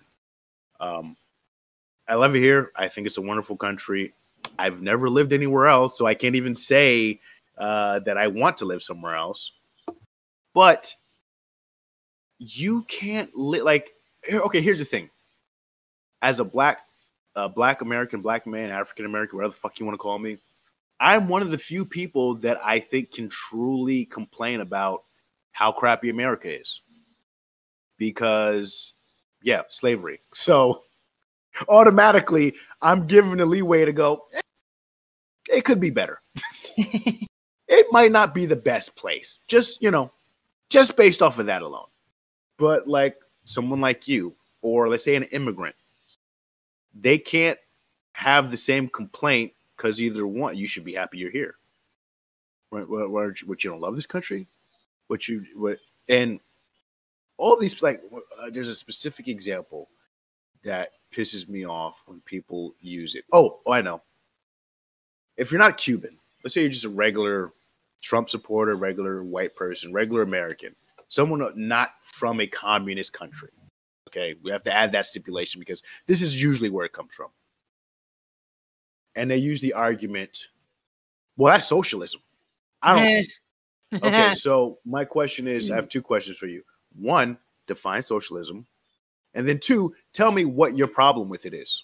I love it here. I think it's a wonderful country. I've never lived anywhere else, so I can't even say that I want to live somewhere else. But you can't live here's the thing. As a Black American, Black man, African American, whatever the fuck you want to call me, I'm one of the few people that I think can truly complain about how crappy America is. Because, slavery. So automatically, I'm given the leeway to go, it could be better. It might not be the best place. Just based off of that alone. But like someone like you, or let's say an immigrant, they can't have the same complaint because either one, you should be happy you're here. What you don't love this country? And all these, there's a specific example that pisses me off when people use it. Oh, I know. If you're not Cuban, let's say you're just a regular Trump supporter, regular white person, regular American, someone not from a communist country. Okay, we have to add that stipulation because this is usually where it comes from. And they use the argument, well, that's socialism. I don't. Okay, so my question is, I have two questions for you. One, define socialism. And then two, tell me what your problem with it is.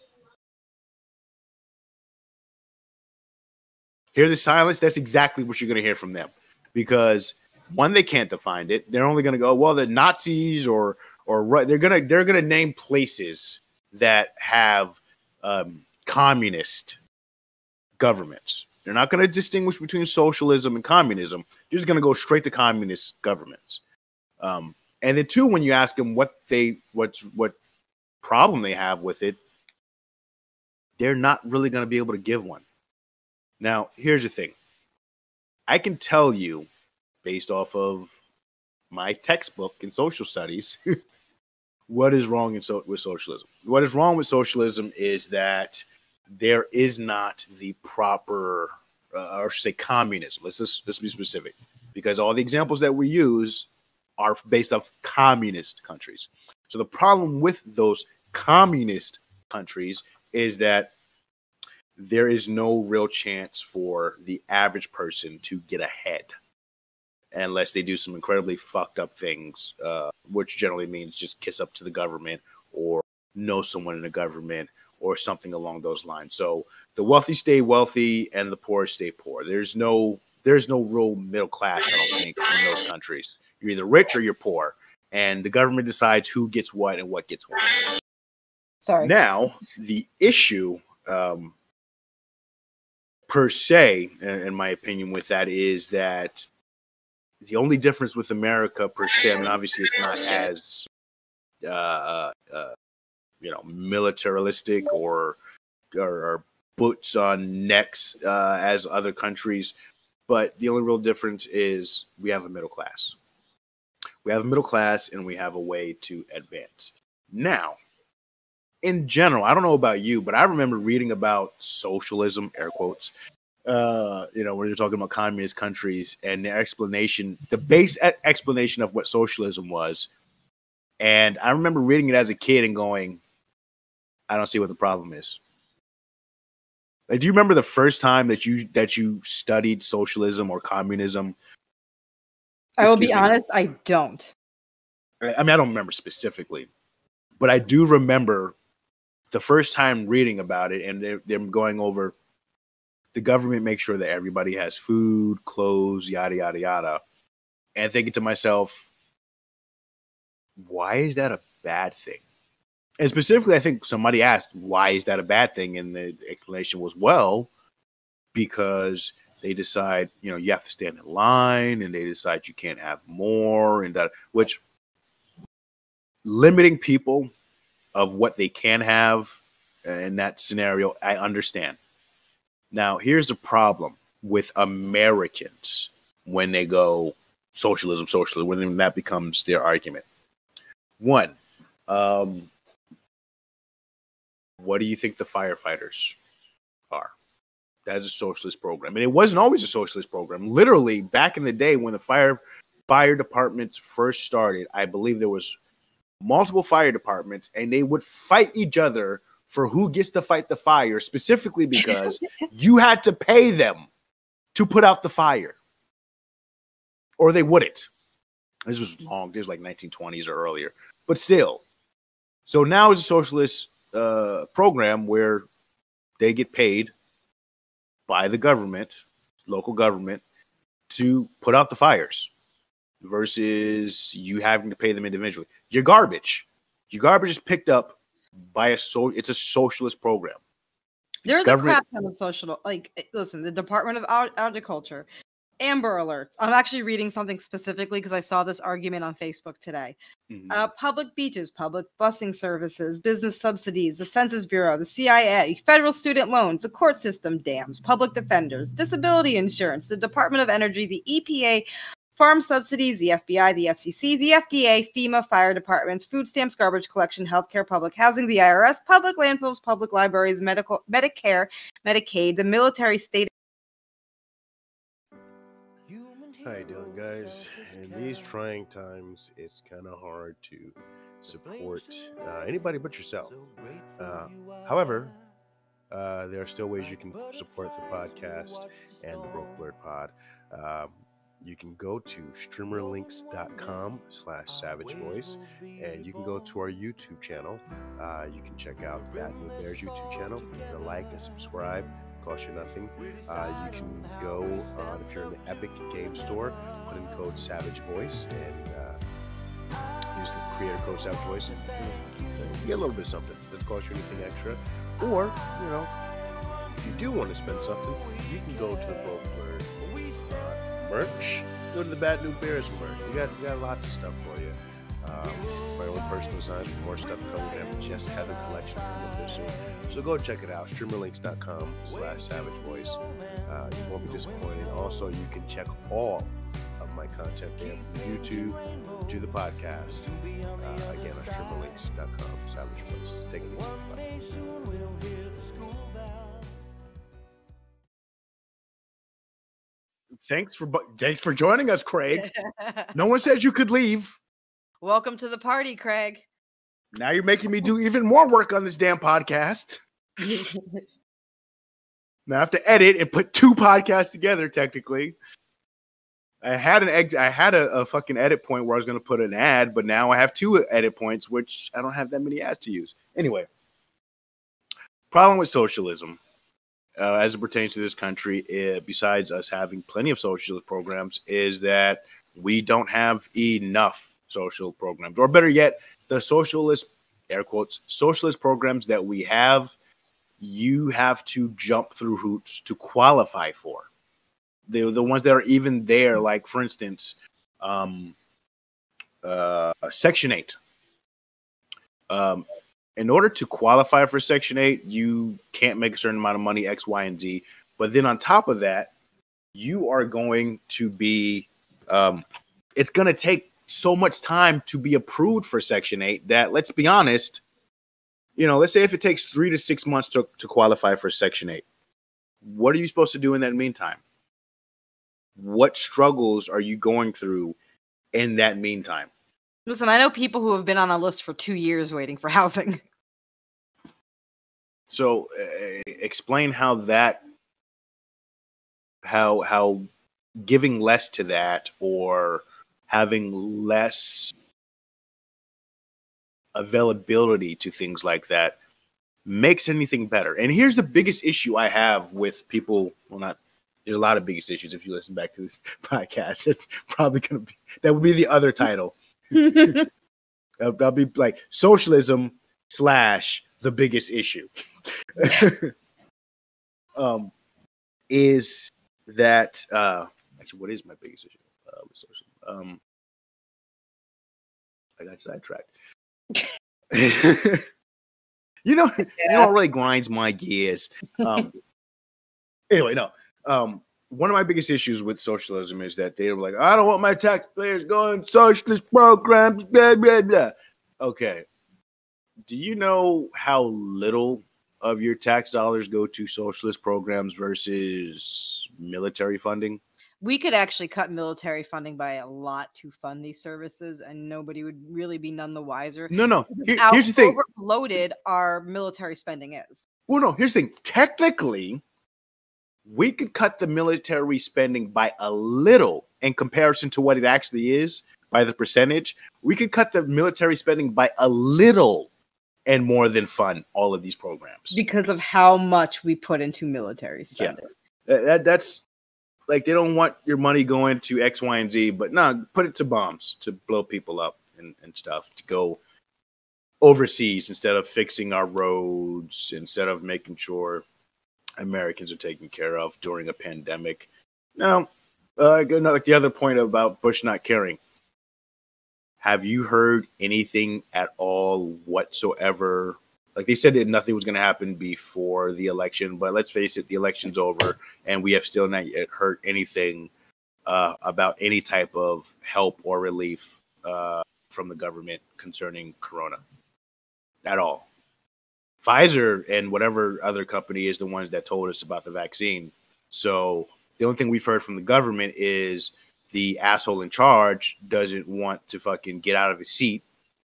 Hear the silence? That's exactly what you're going to hear from them. Because one, they can't define it. They're only going to go, well, the Nazis or they're going to name places that have communist governments. They're not going to distinguish between socialism and communism. They're just going to go straight to communist governments. And then two, when you ask them what problem they have with it, they're not really going to be able to give one. Now, here's the thing. I can tell you, based off of my textbook in social studies, what is wrong with socialism. What is wrong with socialism is that there is not the proper, or should say communism. Let's be specific, because all the examples that we use are based off communist countries. So the problem with those communist countries is that there is no real chance for the average person to get ahead unless they do some incredibly fucked up things, which generally means just kiss up to the government or know someone in the government or something along those lines. So the wealthy stay wealthy and the poor stay poor. There's no real middle class, I don't think, in those countries. You're either rich or you're poor, and the government decides who gets what and what gets what. Sorry. Now, the issue, per se, in my opinion, with that is that the only difference with America, per se, I mean, obviously it's not as, militaristic or boots on necks as other countries. But the only real difference is we have a middle class. We have a middle class and we have a way to advance. Now, in general, I don't know about you, but I remember reading about socialism, air quotes, when you're talking about communist countries and their explanation, the base explanation of what socialism was. And I remember reading it as a kid and going, I don't see what the problem is. Like, do you remember the first time that you studied socialism or communism? I will be honest, I don't. I mean, I don't remember specifically, but I do remember the first time reading about it and them going over the government makes sure that everybody has food, clothes, yada, yada, yada. And thinking to myself, why is that a bad thing? And specifically, I think somebody asked, why is that a bad thing? And the explanation was, well, because they decide, you have to stand in line and they decide you can't have more and that, which limiting people of what they can have in that scenario, I understand. Now, here's the problem with Americans when they go socialism, when that becomes their argument. One, what do you think the firefighters are? That is a socialist program. And it wasn't always a socialist program. Literally, back in the day when the fire departments first started, I believe there was multiple fire departments, and they would fight each other for who gets to fight the fire, specifically because you had to pay them to put out the fire. Or they wouldn't. This was like 1920s or earlier. But still. So now it's a socialist program where they get paid by the government, local government, to put out the fires versus you having to pay them individually. Your garbage is picked up by it's a socialist program. There's a crap ton of social, listen, the Department of Agriculture, Amber Alerts. I'm actually reading something specifically because I saw this argument on Facebook today. Mm-hmm. Public beaches, public busing services, business subsidies, the Census Bureau, the CIA, federal student loans, the court system, dams, public defenders, disability insurance, the Department of Energy, the EPA, farm subsidies, the FBI, the FCC, the FDA, FEMA, fire departments, food stamps, garbage collection, healthcare, public housing, the IRS, public landfills, public libraries, Medicare, Medicaid, the military, state. How you doing, guys? In these trying times, it's kind of hard to support anybody but yourself. However, there are still ways you can support the podcast and the Broke Blurred Pod. You can go to streamerlinks.com/Savage Voice, and you can go to our YouTube channel. You can check out Bad New Bears YouTube channel. Give it a like and subscribe. Cost you nothing. You can go on, if you're in the Epic Game Store, put in code Savage Voice and use the creator code Savage Voice. And, you get a little bit of something. It doesn't cost you anything extra. Or, if you do want to spend something, you can go to the Broke Blurred merch. Go to the Bad New Bears merch. We got lots of stuff for you. My own personal designs with more stuff coming. We have just had a collection coming up there soon. So go check it out. Streamerlinks.com/Savage Voice. You won't be disappointed. Also, you can check all of my content there from YouTube to the podcast. Again, on streamerlinks.com/Savage Voice. Take it easy. Bye. Thanks for joining us, Craig. No one said you could leave. Welcome to the party, Craig. Now you're making me do even more work on this damn podcast. Now I have to edit and put two podcasts together, technically. I had a fucking edit point where I was going to put an ad, but now I have two edit points, which I don't have that many ads to use. Anyway, problem with socialism as it pertains to this country, besides us having plenty of socialist programs, is that we don't have enough social programs, or better yet, the socialist, air quotes, socialist programs that we have, you have to jump through hoops to qualify for. The ones that are even there, like for instance, Section 8. In order to qualify for Section 8, you can't make a certain amount of money, X, Y, and Z. But then on top of that, you are going to be, it's going to take so much time to be approved for Section 8 that, let's be honest, let's say if it takes 3 to 6 months to qualify for Section 8, what are you supposed to do in that meantime? What struggles are you going through in that meantime? Listen, I know people who have been on a list for 2 years waiting for housing. So explain how that, how giving less to that or having less availability to things like that makes anything better. And here's the biggest issue I have with people. Well, there's a lot of biggest issues if you listen back to this podcast. It's probably going to be, that would be the other title. That'll be like socialism / the biggest issue. Is that actually what is my biggest issue with socialism? I got sidetracked. You know what really grinds my gears. Anyway, no. One of my biggest issues with socialism is that they were like, I don't want my taxpayers going socialist programs, blah, blah, blah. Okay. Do you know how little of your tax dollars go to socialist programs versus military funding? We could actually cut military funding by a lot to fund these services, and nobody would really be none the wiser. No. Here's the thing. Overloaded our military spending is. Well, no, here's the thing. Technically, we could cut the military spending by a little in comparison to what it actually is by the percentage. We could cut the military spending by a little and more than fund all of these programs. Because of how much we put into military spending. Yeah. That's like they don't want your money going to X, Y, and Z, but no, put it to bombs to blow people up and stuff, to go overseas instead of fixing our roads, instead of making sure Americans are taken care of during a pandemic. Now, like the other point about Bush not caring. Have you heard anything at all whatsoever? Like they said that nothing was going to happen before the election, but let's face it, the election's over, and we have still not yet heard anything about any type of help or relief from the government concerning Corona at all. Pfizer and whatever other company is the ones that told us about the vaccine. So the only thing we've heard from the government is the asshole in charge doesn't want to fucking get out of his seat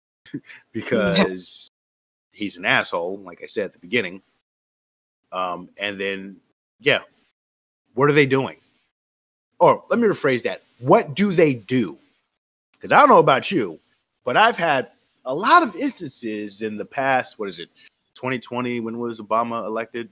because he's an asshole, like I said at the beginning. And then, what are they doing? Or let me rephrase that. What do they do? Because I don't know about you, but I've had a lot of instances in the past, 2020, when was Obama elected?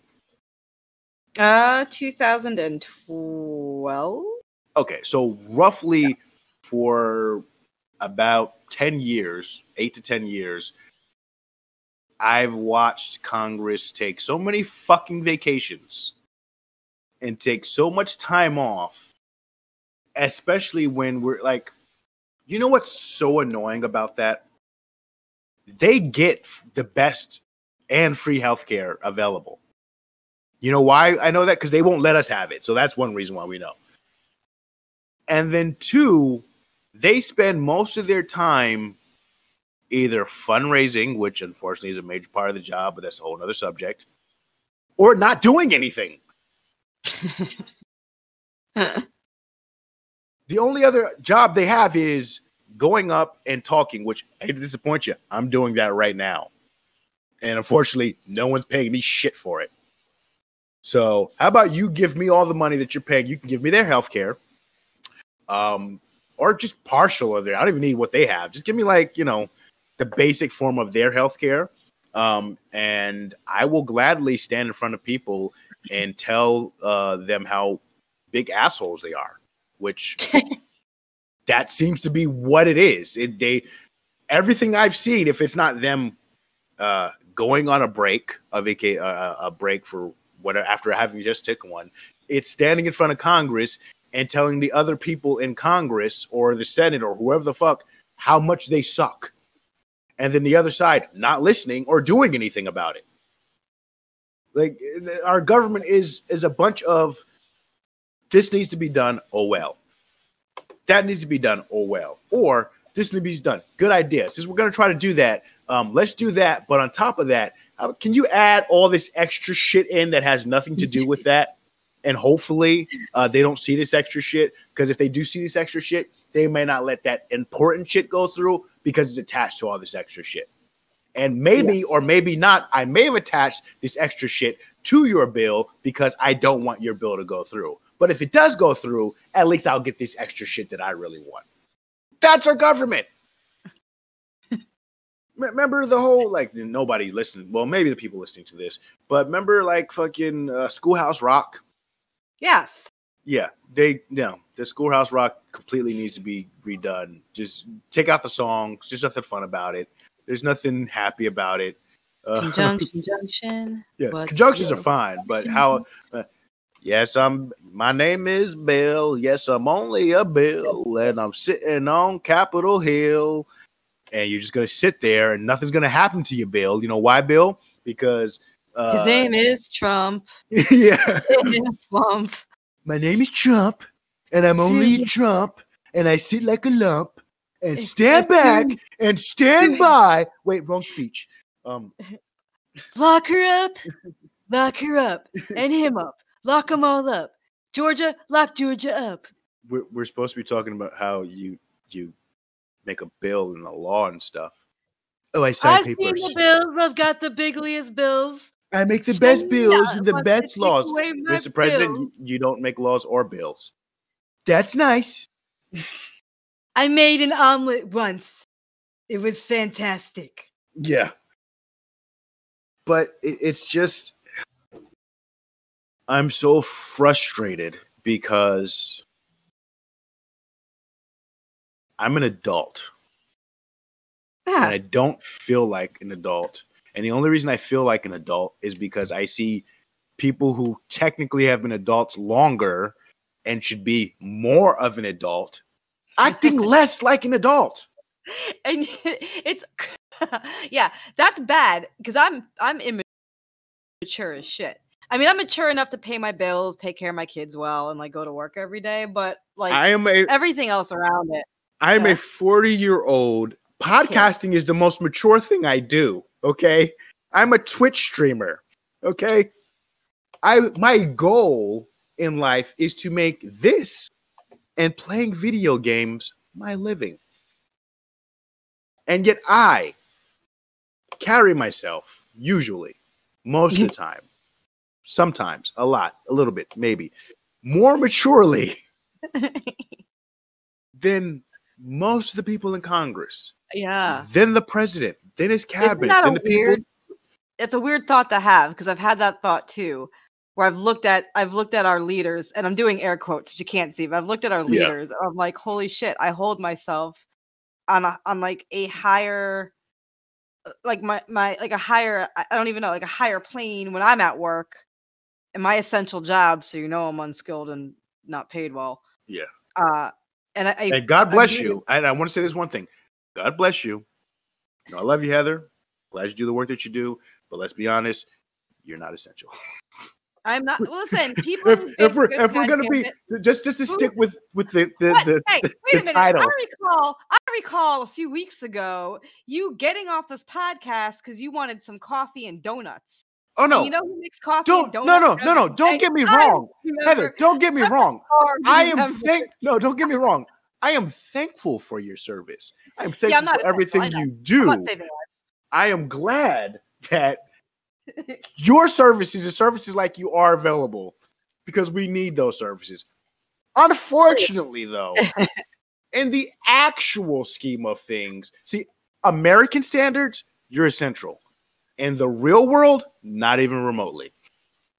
2012. Okay, so roughly for about 10 years, 8 to 10 years, I've watched Congress take so many fucking vacations and take so much time off, especially when we're like, you know what's so annoying about that? They get the best and free healthcare available. You know why I know that? Because they won't let us have it. So that's one reason why we know. And then 2, they spend most of their time either fundraising, which unfortunately is a major part of the job, but that's a whole other subject, or not doing anything. The only other job they have is going up and talking, which I hate to disappoint you, I'm doing that right now. And unfortunately, no one's paying me shit for it. So how about you give me all the money that you're paying? You can give me their health care. Or just partial of their. I don't even need what they have. Just give me the basic form of their health care. And I will gladly stand in front of people and tell them how big assholes they are, which that seems to be what it is. Everything I've seen, if it's not them going on a break, a break for whatever after having just taken one, it's standing in front of Congress and telling the other people in Congress or the Senate or whoever the fuck how much they suck. And then the other side not listening or doing anything about it. Like, our government is a bunch of, this needs to be done, oh well. That needs to be done, oh well. Or this needs to be done. Good idea. Since we're going to try to do that, let's do that. But on top of that, can you add all this extra shit in that has nothing to do with that? And hopefully they don't see this extra shit. Because if they do see this extra shit, they may not let that important shit go through because it's attached to all this extra shit. And maybe or maybe not, I may have attached this extra shit to your bill because I don't want your bill to go through. But if it does go through, at least I'll get this extra shit that I really want. That's our government. Remember the whole, like, nobody listened. Well, maybe the people listening to this. But remember, like, fucking Schoolhouse Rock? Yes. Yeah. The Schoolhouse Rock completely needs to be redone. Just take out the songs. There's nothing fun about it. There's nothing happy about it. Conjunction. Yeah, conjunctions are fine, but how? Yes, my name is Bill. Yes, I'm only a Bill, and I'm sitting on Capitol Hill. And you're just gonna sit there, and nothing's gonna happen to you, Bill. You know why, Bill? Because his name is Trump. Yeah, in a slump. My name is Trump, and I'm only Trump, and I sit like a lump. And stand back and stand by. Wait, wrong speech. Lock her up, and him up. Lock them all up. Georgia, lock Georgia up. We're supposed to be talking about how you make a bill in the law and stuff. Oh, I sign papers. I've seen the bills. I've got the bigliest bills. I make the best bills and the best laws. Mr. President, you don't make laws or bills. That's nice. I made an omelet once. It was fantastic. Yeah. But it's just, I'm so frustrated because I'm an adult. Yeah. And I don't feel like an adult. And the only reason I feel like an adult is because I see people who technically have been adults longer and should be more of an adult acting less like an adult. And it's yeah, that's bad because I'm immature as shit. I mean, I'm mature enough to pay my bills, take care of my kids well, and like go to work every day, but like everything else around it. I am a 40-year-old. Podcasting is the most mature thing I do, okay? I'm a Twitch streamer, okay? My goal in life is to make this and playing video games my living. And yet I carry myself, usually, most of the time, sometimes, a lot, a little bit, maybe, more maturely than most of the people in Congress. Yeah. Then the president, then his cabinet, then the people. It's a weird thought to have because I've had that thought too. Where I've looked at our leaders, and I'm doing air quotes, which you can't see, but I've looked at our leaders. And I'm like, holy shit! I hold myself on like a higher, like my like a higher. I don't even know, like a higher plane when I'm at work in my essential job. So I'm unskilled and not paid well. Yeah. And God bless you. And I want to say this one thing. God bless you. I love you, Heather. Glad you do the work that you do. But let's be honest, you're not essential. I'm not. Well, listen, people. if we're gonna be just to stick with the hey, wait a minute. title. I recall a few weeks ago you getting off this podcast because you wanted some coffee and donuts. Oh no! And you know who makes coffee and donuts? No! Don't get me wrong, Heather. Don't get me wrong. Don't get me wrong. I am thankful for your service. I am thankful for everything you do. I'm not saving lives. I am glad that your services and services like you are available because we need those services. Unfortunately, though, in the actual scheme of things, see, American standards, you're essential. In the real world, not even remotely.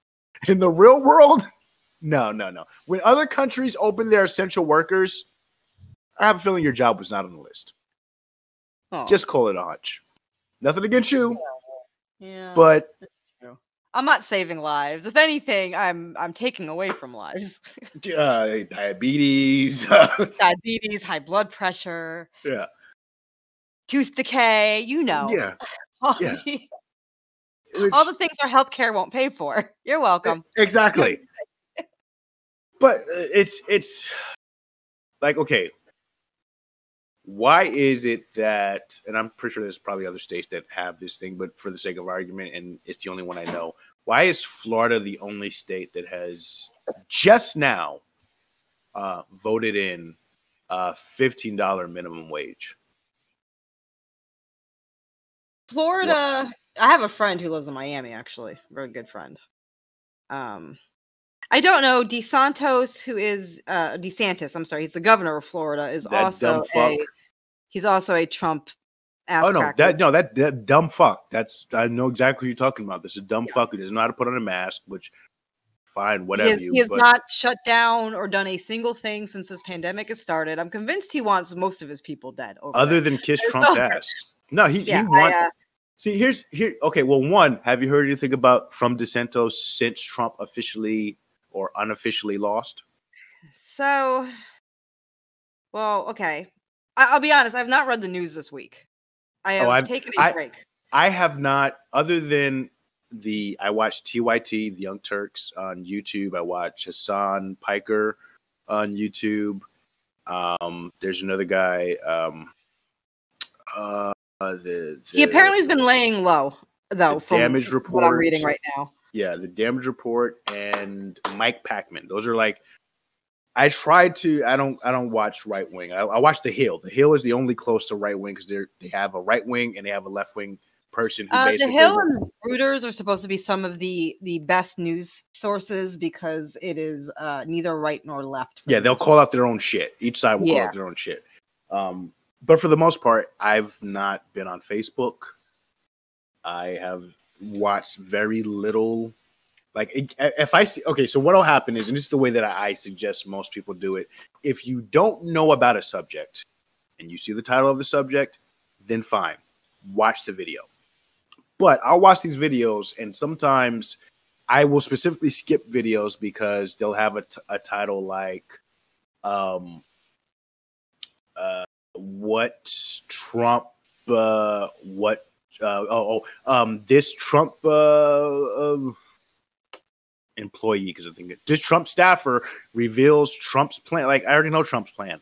In the real world, no. When other countries open their essential workers, I have a feeling your job was not on the list. Oh. Just call it a hunch. Nothing against you, Yeah, but I'm not saving lives. If anything, I'm taking away from lives. diabetes. Diabetes, high blood pressure, Yeah. tooth decay. You know, Yeah. all, Yeah. all the things our healthcare won't pay for. You're welcome. Exactly. But it's like, okay, why is it that, and I'm pretty sure there's probably other states that have this thing, but for the sake of argument, and it's the only one I know, why is Florida the only state that has just now voted in a $15 minimum wage? Florida. I have a friend who lives in Miami, actually, a very good friend. I don't know. DeSantis, who is DeSantis, I'm sorry, he's the governor of Florida, is That also dumb fuck. he's also a Trump ass Oh no, cracker. that dumb fuck. I know exactly who you're talking about. This is a dumb Yes. fuck who doesn't know how to put on a mask, which fine, whatever. He has not shut down or done a single thing since this pandemic has started. I'm convinced he wants most of his people dead. Other than kiss Trump's ass. No, he wants. See, okay, well, one, have you heard anything about from DeSantis since Trump officially or unofficially lost? So, well, okay. I'll be honest, I've not read the news this week. I have taken a break. I have not, other than I watched TYT, the Young Turks on YouTube. I watched Hassan Piker on YouTube. There's another guy, he apparently has been laying low, though, from Damage Report, what I'm reading right now. Yeah, the Damage Report and Mike Packman. Those are like, I don't watch right wing. I watch The Hill. The Hill is the only close to right wing because they have a right wing and they have a left wing person who basically. The Hill and Reuters are supposed to be some of the best news sources because it is neither right nor left. Yeah, they'll call out their own shit. Each side will call out their own shit. But for the most part, I've not been on Facebook. I have watched very little. Like, if I see, okay, so what'll happen is, and this is the way that I suggest most people do it. If you don't know about a subject and you see the title of the subject, then fine, watch the video. But I'll watch these videos, and sometimes I will specifically skip videos because they'll have a title like, what Trump, this Trump employee, because I think this Trump staffer reveals Trump's plan. Like, I already know Trump's plan.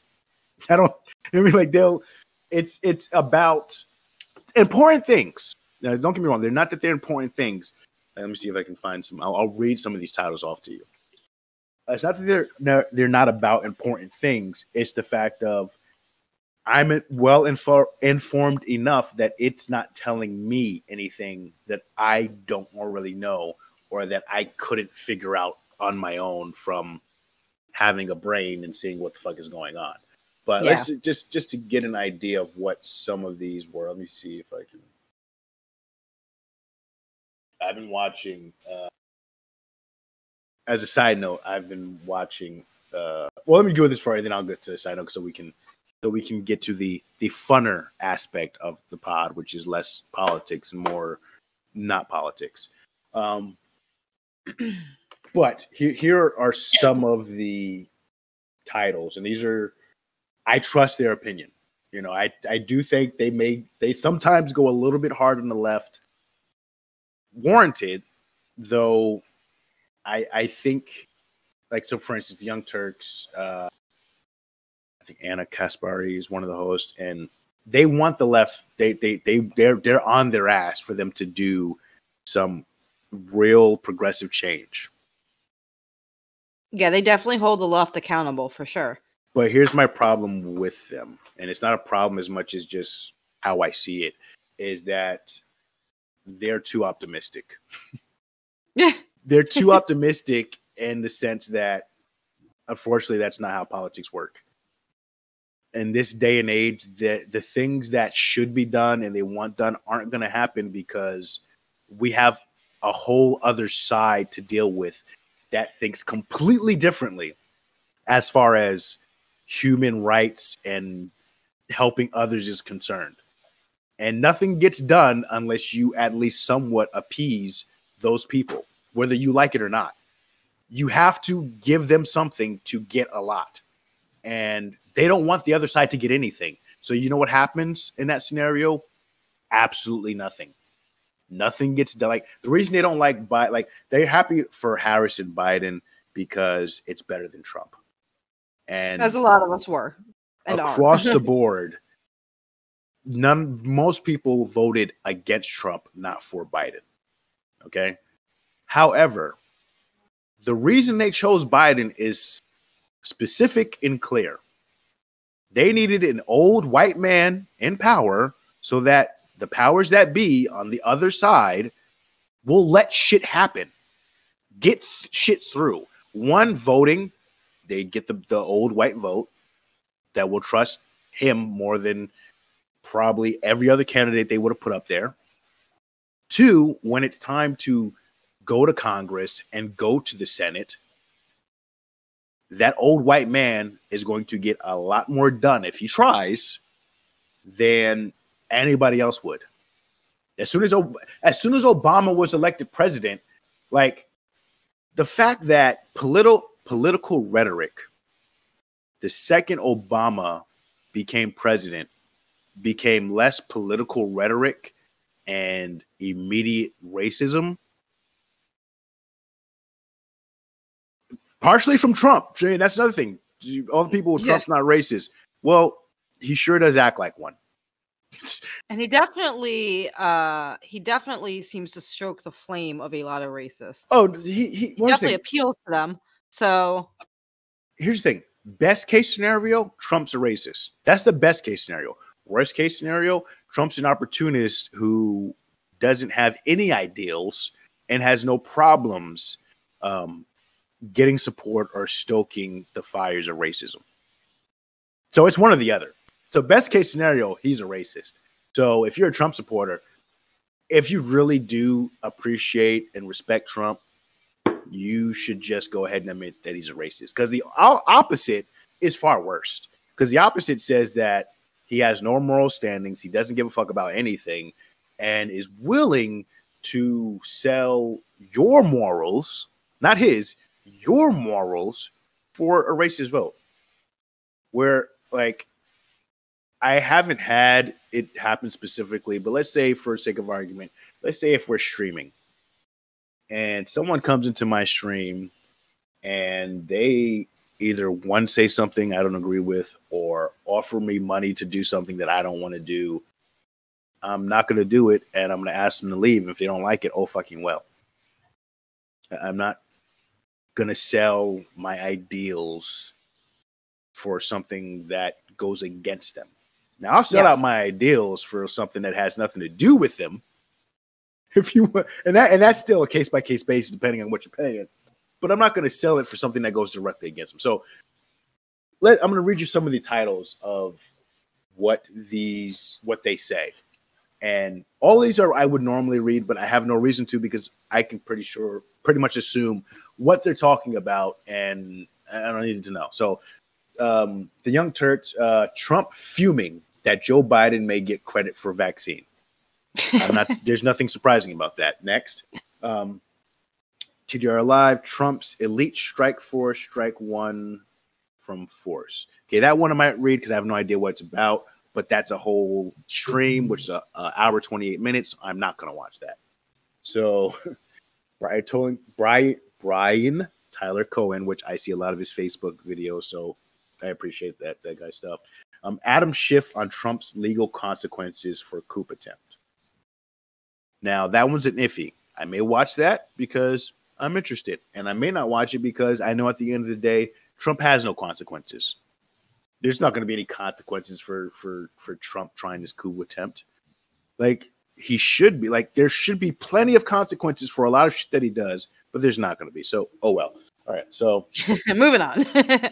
It's about important things. Now, don't get me wrong. They're not that they're important things. Let me see if I can find some. I'll read some of these titles off to you. It's not that they're not about important things. It's the fact of I'm well informed enough that it's not telling me anything that I don't already know or that I couldn't figure out on my own from having a brain and seeing what the fuck is going on. But let's just to get an idea of what some of these were. Let me see if I can. I've been watching. As a side note, I've been watching. Well, let me go with this for you, then I'll get to the side note so we can get to the funner aspect of the pod, which is less politics and more not politics. But here are some of the titles, and these are, I trust their opinion. You know, I do think they sometimes go a little bit hard on the left. Warranted, though. I think, like, so for instance, the Young Turks, I think Anna Kaspari is one of the hosts, and they want the left. They're on their ass for them to do some real progressive change. Yeah, they definitely hold the left accountable for sure. But here's my problem with them, and it's not a problem as much as just how I see it, is that they're too optimistic. They're too optimistic in the sense that, unfortunately, that's not how politics work. In this day and age, the things that should be done and they want done aren't going to happen because we have a whole other side to deal with that thinks completely differently as far as human rights and helping others is concerned. And nothing gets done unless you at least somewhat appease those people, whether you like it or not. You have to give them something to get a lot. And they don't want the other side to get anything. So you know what happens in that scenario? Absolutely nothing. Nothing gets done. Like the reason they don't like Biden, like they're happy for Harris and Biden because it's better than Trump. And as a lot of us were and across are. the board, most people voted against Trump, not for Biden. Okay. However, the reason they chose Biden is specific and clear. They needed an old white man in power so that the powers that be on the other side will let shit happen, get shit through. One, voting, they get the old white vote that will trust him more than probably every other candidate they would have put up there. Two, when it's time to go to Congress and go to the Senate, that old white man is going to get a lot more done if he tries than anybody else would. As soon as Obama was elected president, like the fact that political rhetoric, the second Obama became president, became less political rhetoric and immediate racism, partially from Trump. I mean, that's another thing. All the people with Trump's not racist. Well, he sure does act like one. And he definitely seems to stoke the flame of a lot of racists. Oh, he definitely appeals to them. So here's the thing. Best case scenario, Trump's a racist. That's the best case scenario. Worst case scenario, Trump's an opportunist who doesn't have any ideals and has no problems getting support or stoking the fires of racism. So it's one or the other. So best case scenario, he's a racist. So if you're a Trump supporter, if you really do appreciate and respect Trump, you should just go ahead and admit that he's a racist. Because the opposite is far worse. Because the opposite says that he has no moral standings, he doesn't give a fuck about anything, and is willing to sell your morals, not his, your morals for a racist vote. Where, like, I haven't had it happen specifically, but let's say for sake of argument, let's say if we're streaming and someone comes into my stream and they either one, say something I don't agree with or offer me money to do something that I don't want to do, I'm not going to do it. And I'm going to ask them to leave. If they don't like it, oh fucking well. I'm not going to sell my ideals for something that goes against them. Now I'll sell out my ideals for something that has nothing to do with them. If you want, and that's still a case by case basis depending on what you're paying. But I'm not going to sell it for something that goes directly against them. So I'm going to read you some of the titles of what they say, and all these are I would normally read, but I have no reason to because I can pretty much assume what they're talking about, and I don't need to know. So the Young Turks, Trump fuming that Joe Biden may get credit for vaccine. There's nothing surprising about that. Next, TDR Live, Trump's elite strike force, strike one from force. Okay, that one I might read because I have no idea what it's about, but that's a whole stream, which is an hour, 28 minutes. I'm not going to watch that. So Brian Tyler Cohen, which I see a lot of his Facebook videos, so I appreciate that guy's stuff. Adam Schiff on Trump's legal consequences for coup attempt. Now, that one's an iffy. I may watch that because I'm interested, and I may not watch it because I know at the end of the day, Trump has no consequences. There's not going to be any consequences for Trump trying this coup attempt. Like, he should be. Like, there should be plenty of consequences for a lot of shit that he does, but there's not going to be. So, oh well. All right, so. Moving on.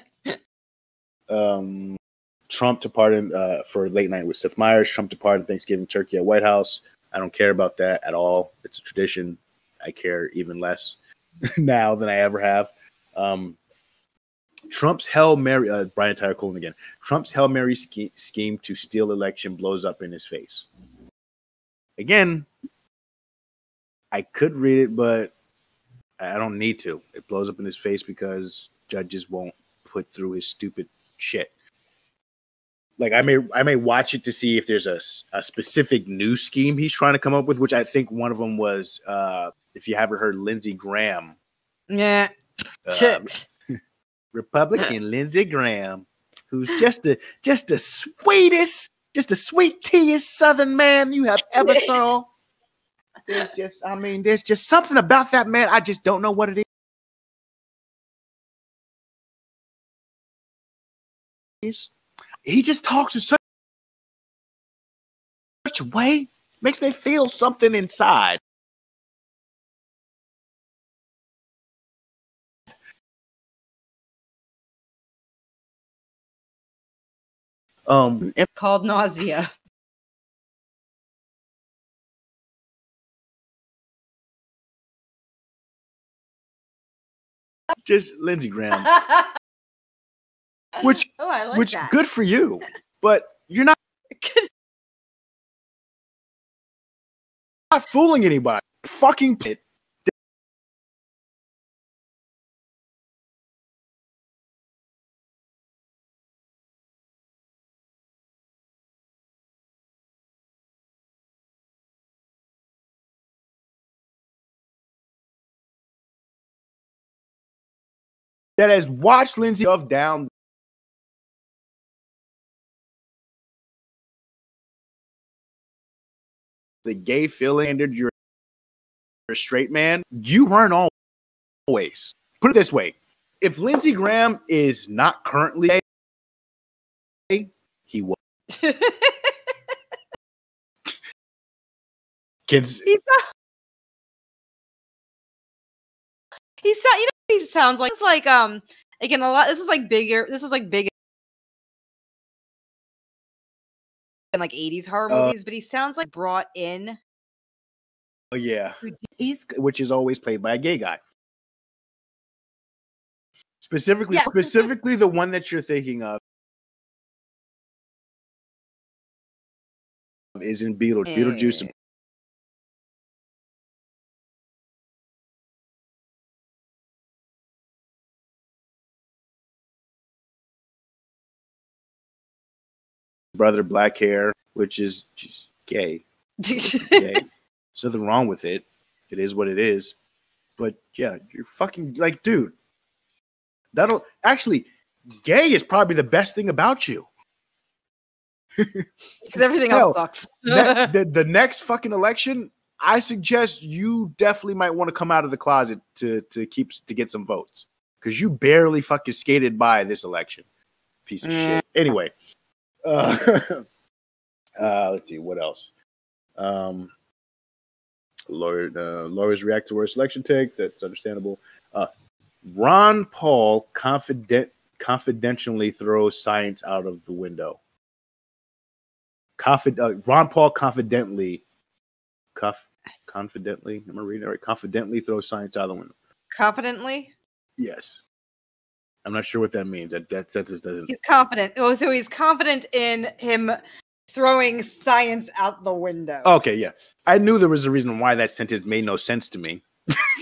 Trump departed for late night with Seth Meyers. Trump departed Thanksgiving turkey at White House. I don't care about that at all. It's a tradition. I care even less. now than I ever have. Trump's Hail Mary, Brian Tyler Cohen again. Trump's Hail Mary scheme to steal election blows up in his face. Again, I could read it, but I don't need to. It blows up in his face because judges won't put through his stupid shit. Like I may watch it to see if there's a specific new scheme he's trying to come up with, which I think one of them was, if you haven't heard, Lindsey Graham. Yeah. Republican Lindsey Graham, who's just the sweetest, just the sweet teaest Southern man you have ever saw. There's just something about that man. I just don't know what it is. He just talks in such a way, makes me feel something inside. Called nausea. Just Lindsey Graham. Which, I like which that. Good for you, but you're not fooling anybody. Fucking pit. That has watched Lindsey down the gay feeling, and you're a straight man. You weren't always. Put it this way: if Lindsey Graham is not currently gay, he was. Kids. He sounds like, it's like again, a lot. This was like bigger in like 80s horror movies, but he sounds like brought in. Oh yeah, which is always played by a gay guy. Specifically the one that you're thinking of is in Beetlejuice. Brother, black hair, which is just gay. Gay. There's nothing wrong with it. It is what it is. But yeah, you're fucking like, dude. That'll actually, gay is probably the best thing about you. Because everything else sucks. the next fucking election, I suggest you definitely might want to come out of the closet to get some votes. Because you barely fucking skated by this election. Piece of shit. Anyway. Let's see what else. Lawyers react to worst election take. That's understandable. Ron Paul confidentially throws science out of the window. Ron Paul confidently. Am I reading it right? Confidently throws science out of the window. Confidently? Yes. I'm not sure what that means. That sentence doesn't. He's confident. Oh, so he's confident in him throwing science out the window. Okay, yeah. I knew there was a reason why that sentence made no sense to me.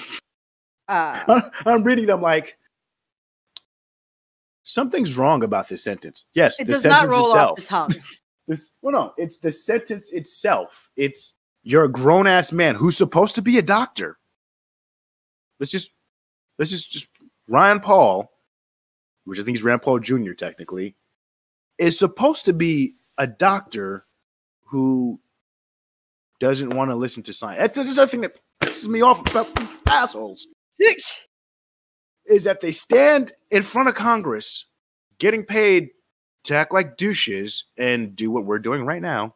I'm reading them like something's wrong about this sentence. Yes, it the does sentence not roll itself. off the tongue. It's the sentence itself. It's you're a grown ass man who's supposed to be a doctor. Let's just Ryan Paul, which I think is Rand Paul Jr. technically, is supposed to be a doctor who doesn't want to listen to science. That's the thing that pisses me off about these assholes. Is that they stand in front of Congress getting paid to act like douches and do what we're doing right now.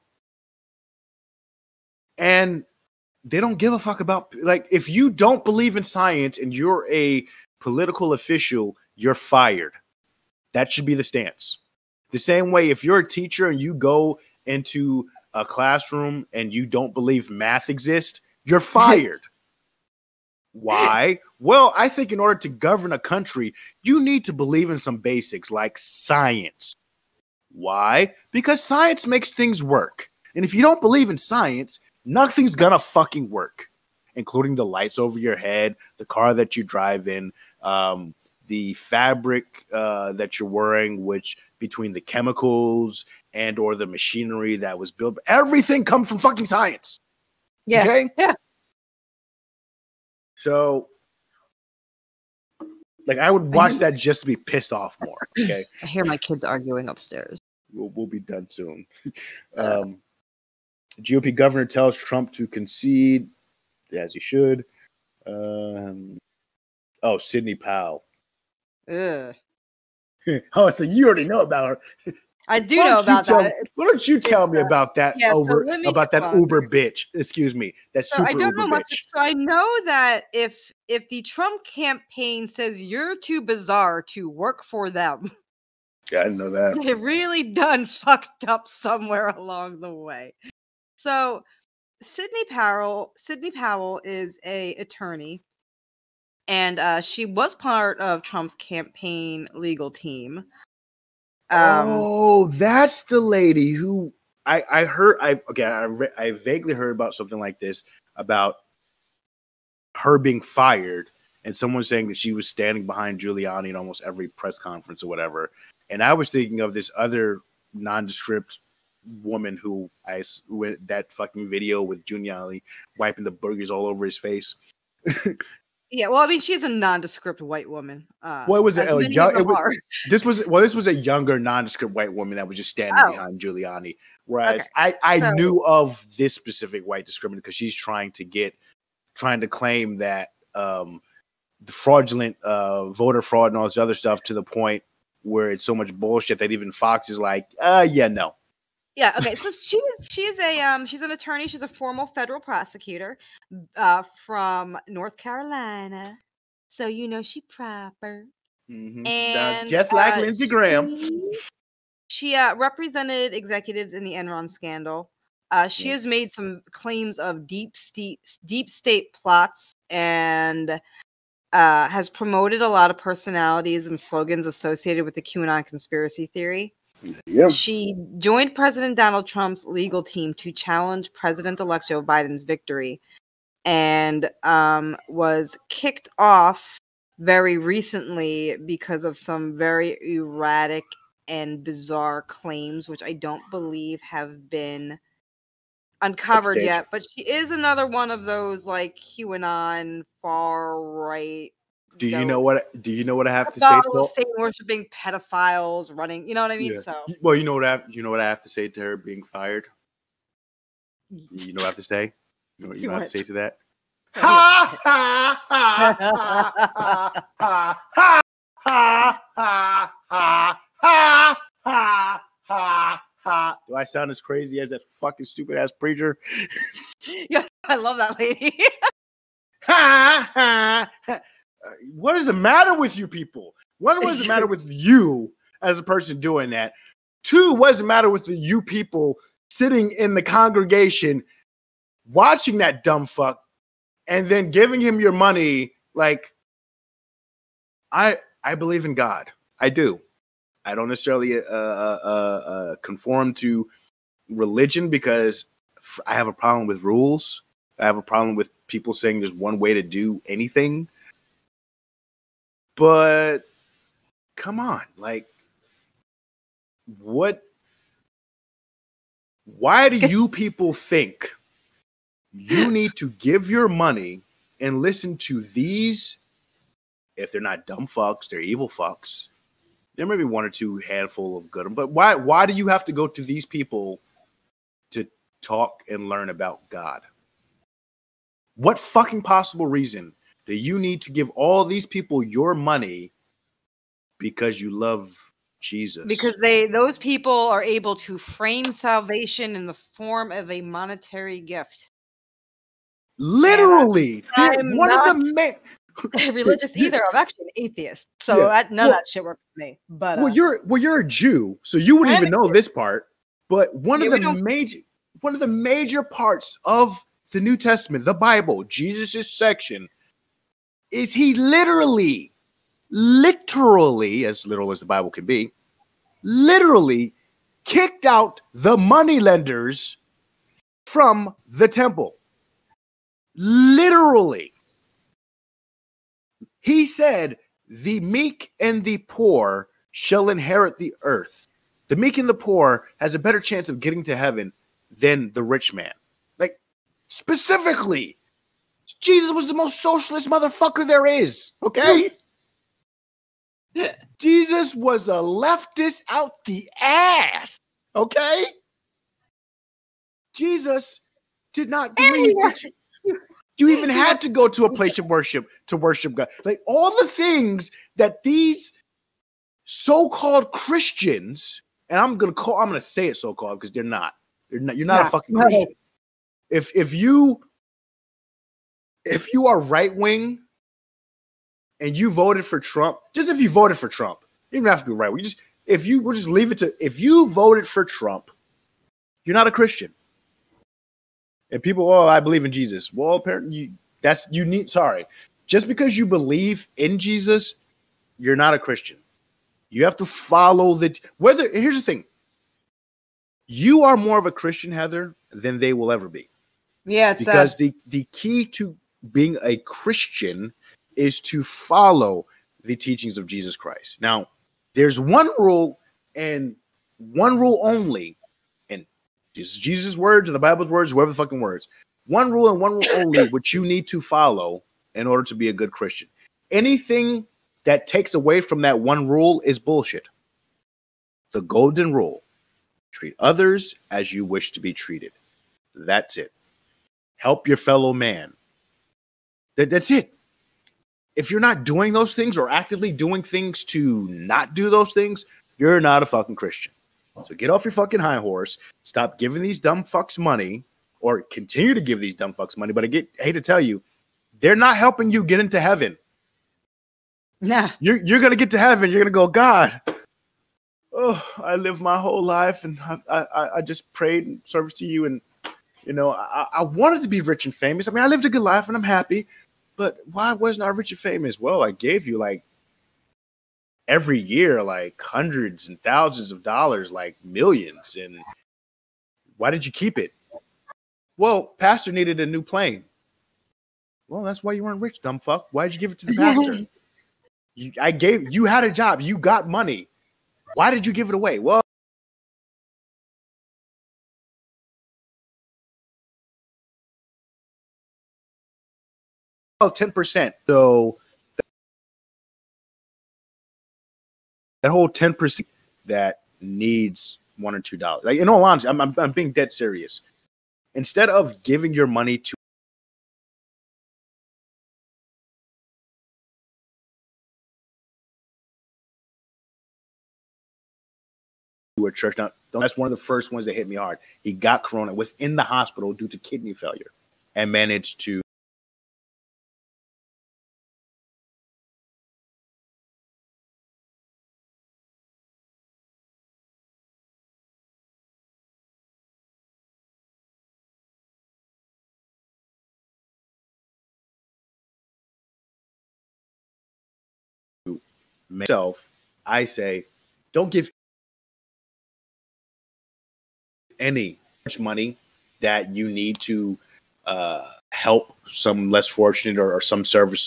And they don't give a fuck about, like, if you don't believe in science and you're a political official, you're fired. That should be the stance. The same way, if you're a teacher and you go into a classroom and you don't believe math exists, you're fired. Why? Well, I think in order to govern a country, you need to believe in some basics like science. Why? Because science makes things work. And if you don't believe in science, nothing's gonna fucking work, including the lights over your head, the car that you drive in, the fabric that you're wearing, which between the chemicals and or the machinery that was built, everything comes from fucking science. Yeah. Okay? Yeah. So, like, I would watch that just to be pissed off more. Okay, I hear my kids arguing upstairs. we'll be done soon. GOP governor tells Trump to concede, as he should. Sidney Powell. Ugh. Oh, so you already know about her. I do know about that. Why don't you tell me about that about that Uber bitch? Excuse me, that So super I don't Uber know much. bitch. So I know that if the Trump campaign says you're too bizarre to work for them, Yeah, I didn't know that. they really done fucked up somewhere along the way. So Sidney Powell is a attorney, and she was part of Trump's campaign legal team. That's the lady who I heard. I vaguely heard about something like this about her being fired, and someone saying that she was standing behind Giuliani in almost every press conference or whatever. And I was thinking of this other nondescript woman who with that fucking video with Giuliani wiping the burgers all over his face. Yeah, well, I mean, she's a nondescript white woman. What was it? as many of them are. This was a younger nondescript white woman that was just standing behind Giuliani. Whereas I knew of this specific white discriminator because she's trying to claim that the fraudulent voter fraud and all this other stuff to the point where it's so much bullshit that even Fox is like, no. Yeah. Okay. So she's an attorney. She's a formal federal prosecutor from North Carolina. So she proper. Mm-hmm. And just like Lindsey Graham. She represented executives in the Enron scandal. She has made some claims of deep state plots and has promoted a lot of personalities and slogans associated with the QAnon conspiracy theory. Yeah. She joined President Donald Trump's legal team to challenge President-elect Joe Biden's victory, and was kicked off very recently because of some very erratic and bizarre claims, which I don't believe have been uncovered yet. But she is another one of those like QAnon far right. Do you know what I have to say? Satan worshiping pedophiles running, you know what I mean? Yeah. So well, you know what I have to say to her being fired? You know what I have to say? You know what I have to say to that? Ha ha ha ha ha ha ha ha ha ha ha ha. Do I sound as crazy as that fucking stupid ass preacher? Yeah, I love that lady. Ha ha ha. What is the matter with you people? One, what is the matter with you as a person doing that? Two, what is the matter with you people sitting in the congregation watching that dumb fuck and then giving him your money? Like, I believe in God. I do. I don't necessarily conform to religion because I have a problem with rules. I have a problem with people saying there's one way to do anything. But come on, like, what? Why do you people think you need to give your money and listen to these? If they're not dumb fucks, they're evil fucks. There may be one or two handful of good, but why do you have to go to these people to talk and learn about God? What fucking possible reason do you need to give all these people your money because you love Jesus? Because those people are able to frame salvation in the form of a monetary gift. Literally, I'm not religious either. I'm actually an atheist, so none of that shit works for me. But you're a Jew, so you wouldn't even know this part. But one of the major parts of the New Testament, the Bible, Jesus' section, is he literally, as literal as the Bible can be, literally kicked out the moneylenders from the temple. Literally. He said, the meek and the poor shall inherit the earth. The meek and the poor has a better chance of getting to heaven than the rich man. Like, specifically, Jesus was the most socialist motherfucker there is, okay? Jesus was a leftist out the ass, okay? Jesus did not believe that you even had to go to a place of worship to worship God. Like, all the things that these so-called Christians, and I'm gonna say it so-called because they're not. You're not a fucking Christian. If you are right-wing and you voted for Trump, just if you voted for Trump, you don't have to be right. We'll just leave it to, if you voted for Trump, you're not a Christian. And people, oh, I believe in Jesus. Well, apparently sorry. Just because you believe in Jesus, you're not a Christian. You have to follow here's the thing. You are more of a Christian, Heather, than they will ever be. Yeah, because the key to being a Christian is to follow the teachings of Jesus Christ. Now, there's one rule and one rule only, and Jesus' words or the Bible's words, whoever the fucking words. One rule and one rule only, which you need to follow in order to be a good Christian. Anything that takes away from that one rule is bullshit. The golden rule: treat others as you wish to be treated. That's it. Help your fellow man. That's it. If you're not doing those things or actively doing things to not do those things, you're not a fucking Christian. So get off your fucking high horse. Stop giving these dumb fucks money, or continue to give these dumb fucks money. But I hate to tell you, they're not helping you get into heaven. Nah. You're going to get to heaven. You're going to go, God, oh, I lived my whole life and I just prayed and service to you. And, you know, I wanted to be rich and famous. I mean, I lived a good life and I'm happy. But why wasn't I rich and famous? Well, I gave you like every year, like hundreds and thousands of dollars, like millions. And why did you keep it? Well, pastor needed a new plane. Well, that's why you weren't rich, dumb fuck. Why did you give it to the pastor? You had a job. You got money. Why did you give it away? Well, oh, 10%. So that whole 10% that needs $1 or $2. Like, in all honesty, I'm being dead serious. Instead of giving your money to a church, now that's one of the first ones that hit me hard. He got corona, was in the hospital due to kidney failure, and managed to myself. I say, don't give any money that you need to help some less fortunate or some services.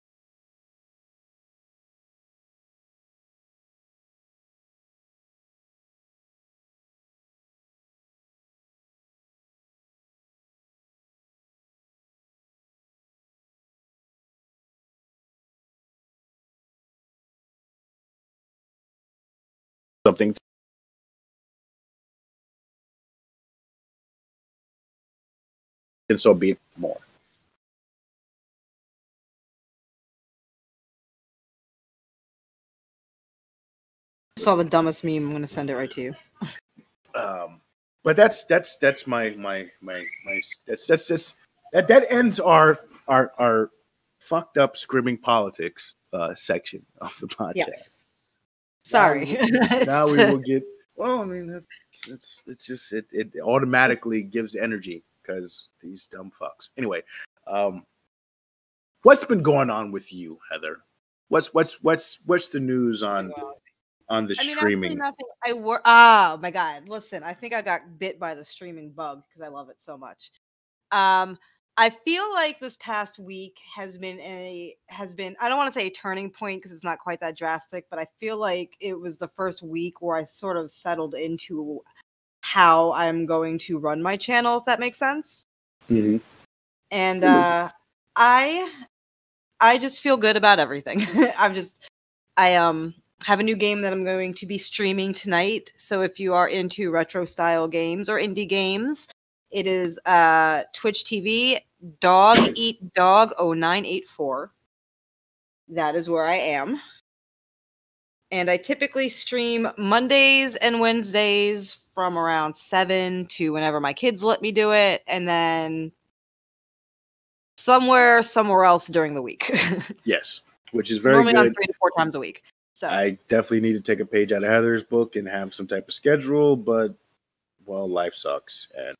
Something. And so be it more. Saw the dumbest meme. I'm going to send it right to you. But that's my that ends our fucked up scrimming politics section of the podcast. Yes. Sorry. Now we will get. Well, I mean, it automatically gives energy because these dumb fucks. Anyway, what's been going on with you, Heather? What's the news on the streaming? Nothing. Oh my god! Listen, I think I got bit by the streaming bug because I love it so much. I feel like this past week has been I don't want to say a turning point because it's not quite that drastic, but I feel like it was the first week where I sort of settled into how I'm going to run my channel, if that makes sense. Mm-hmm. And I just feel good about everything. I have a new game that I'm going to be streaming tonight. So if you are into retro style games or indie games, it is Twitch TV Dog Eat Dog 0984. That is where I am. And I typically stream Mondays and Wednesdays from around 7 to whenever my kids let me do it, and then somewhere else during the week. Yes, which is very normally good. on 3 to 4 times a week. So I definitely need to take a page out of Heather's book and have some type of schedule, but well, life sucks. And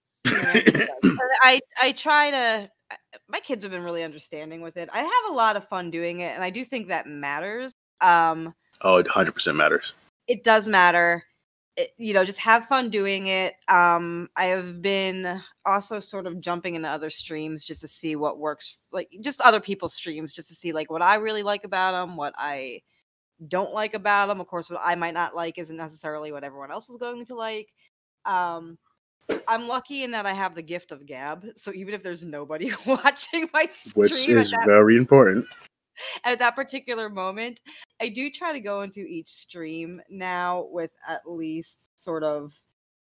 I try to. My kids have been really understanding with it. I have a lot of fun doing it, and I do think that matters. Oh, it 100% matters. It does matter. Just have fun doing it. I have been also sort of jumping into other streams just to see what works, like just other people's streams, just to see like what I really like about them, what I don't like about them. Of course, what I might not like isn't necessarily what everyone else is going to like. I'm lucky in that I have the gift of gab, so even if there's nobody watching my stream, which is very important. At that particular moment, I do try to go into each stream now with at least sort of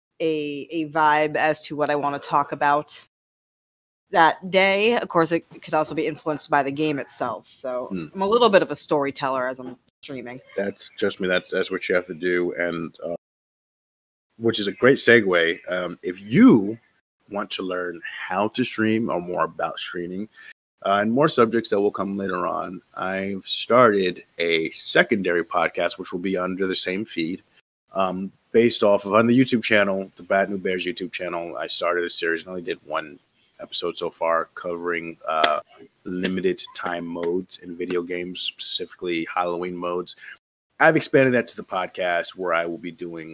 a vibe as to what I want to talk about that day. Of course, it could also be influenced by the game itself. So I'm a little bit of a storyteller as I'm streaming. That's just me. That's what you have to do, and which is a great segue. If you want to learn how to stream or more about streaming, and more subjects that will come later on, I've started a secondary podcast, which will be under the same feed, based off of on the YouTube channel, the Bad New Bears YouTube channel. I started a series and only did one episode so far, covering limited time modes in video games, specifically Halloween modes. I've expanded that to the podcast where I will be doing.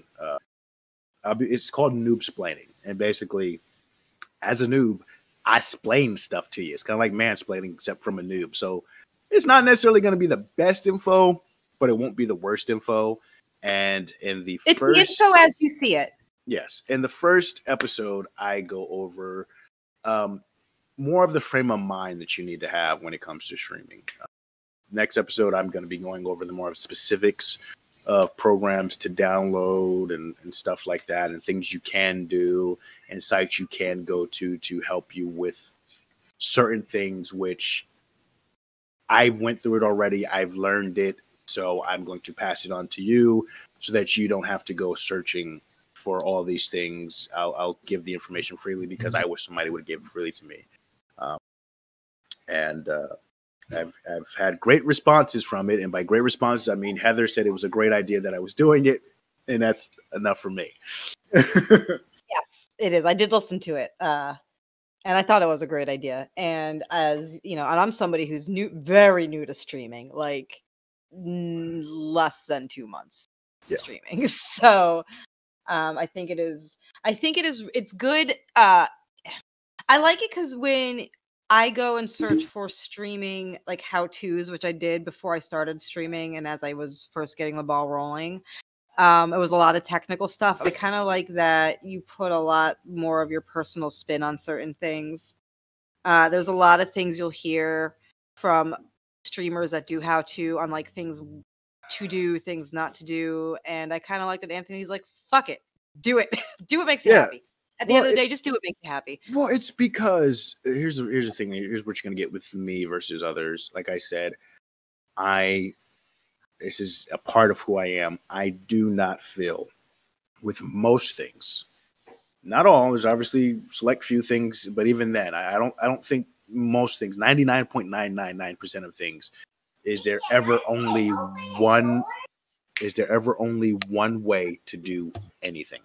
It's called Noob-splaining, and basically, as a noob, I explain stuff to you. It's kind of like mansplaining, except from a noob. So it's not necessarily going to be the best info, but it won't be the worst info. And it's the info as you see it. Yes. In the first episode, I go over more of the frame of mind that you need to have when it comes to streaming. Next episode, I'm going to be going over the more specifics of programs to download and stuff like that, and things you can do and sites you can go to help you with certain things, which I went through it already. I've learned it, so I'm going to pass it on to you so that you don't have to go searching for all these things. I'll give the information freely because I wish somebody would give it freely to me. I've had great responses from it, and by great responses, I mean Heather said it was a great idea that I was doing it, and that's enough for me. Yes, it is. I did listen to it, and I thought it was a great idea. And as you know, and I'm somebody who's very new to streaming, like less than 2 months streaming. So I think it is. It's good. I like it because when I go and search for streaming like how-tos, which I did before I started streaming and as I was first getting the ball rolling. It was a lot of technical stuff. I kind of like that you put a lot more of your personal spin on certain things. There's a lot of things you'll hear from streamers that do how-to on like things to do, things not to do. And I kind of like that Anthony's like, fuck it, do it. Do what makes you happy. At the end of the day, just do what makes you happy. Well, it's because here's the thing. Here's what you're gonna get with me versus others. Like I said, this is a part of who I am. I do not feel with most things, not all. There's obviously select few things, but even then, I don't think most things, 99.999% of things, is there ever only one way to do anything?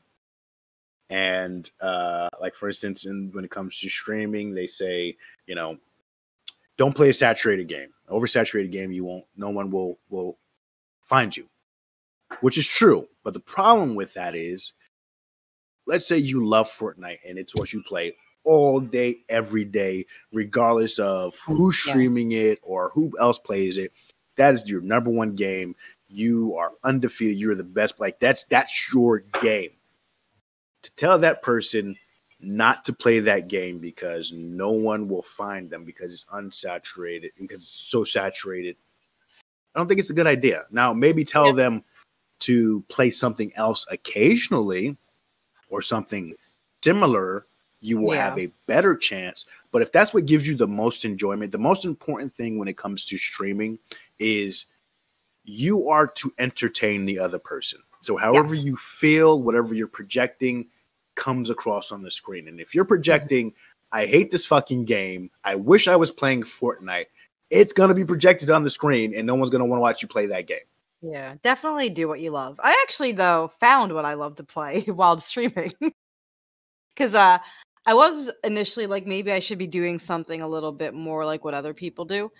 And like for instance, when it comes to streaming, they say, don't play a saturated game. Oversaturated game, no one will find you, which is true. But the problem with that is, let's say you love Fortnite and it's what you play all day, every day, regardless of who's streaming it or who else plays it. That is your number one game. You are undefeated. You're the best. Like that's your game. To tell that person not to play that game because no one will find them because it's unsaturated, because it's so saturated, I don't think it's a good idea. Now, maybe tell them to play something else occasionally or something similar. You will have a better chance. But if that's what gives you the most enjoyment, the most important thing when it comes to streaming is you are to entertain the other person. So however you feel, whatever you're projecting comes across on the screen. And if you're projecting, I hate this fucking game, I wish I was playing Fortnite, it's going to be projected on the screen and no one's going to want to watch you play that game. Yeah, definitely do what you love. I actually, though, found what I love to play while streaming. Because I was initially like, maybe I should be doing something a little bit more like what other people do.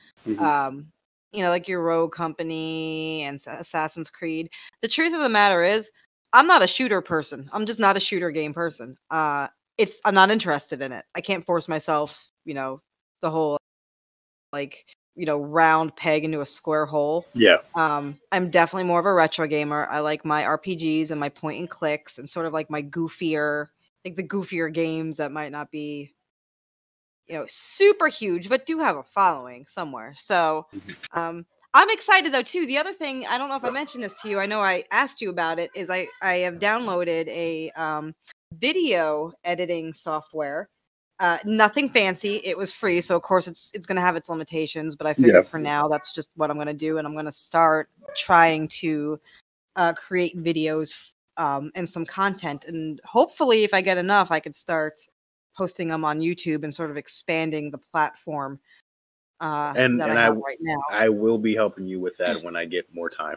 You know, like your Rogue Company and Assassin's Creed. The truth of the matter is, I'm not a shooter person. I'm just not a shooter game person. I'm not interested in it. I can't force myself, you know, the whole like, you know, round peg into a square hole. Yeah. I'm definitely more of a retro gamer. I like my RPGs and my point and clicks and sort of like my goofier, like the goofier games that might not be, you know, super huge, but do have a following somewhere. So, I'm excited though too. The other thing, I don't know if I mentioned this to you. I know I asked you about it. Is I have downloaded a video editing software. Nothing fancy. It was free, so of course it's going to have its limitations. But I figured for now that's just what I'm going to do, and I'm going to start trying to create videos and some content. And hopefully, if I get enough, I could start posting them on YouTube and sort of expanding the platform. And I have right now. I will be helping you with that when I get more time.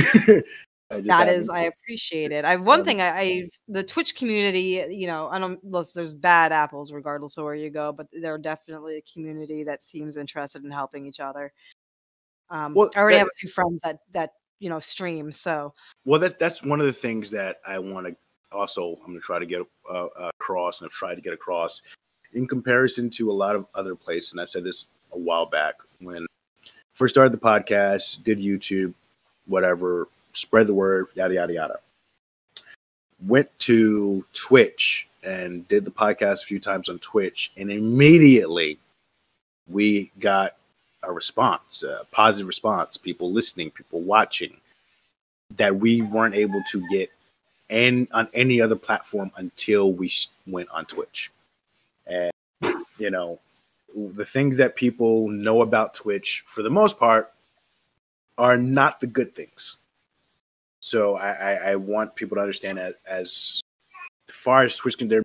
I appreciate it. One thing the Twitch community, you know, I don't, there's bad apples regardless of where you go, but they're definitely a community that seems interested in helping each other. I already have a few friends that you know stream. So that's one of the things that I want to also. I'm going to try to get across, and I've tried to get across in comparison to a lot of other places. And I've said this a while back when I first started the podcast, did YouTube, whatever, spread the word, yada, yada, yada. Went to Twitch and did the podcast a few times on Twitch. And immediately we got a response, a positive response, people listening, people watching that we weren't able to get on any other platform until we went on Twitch. And, you know, the things that people know about Twitch, for the most part, are not the good things. So I want people to understand that as far as Twitch can,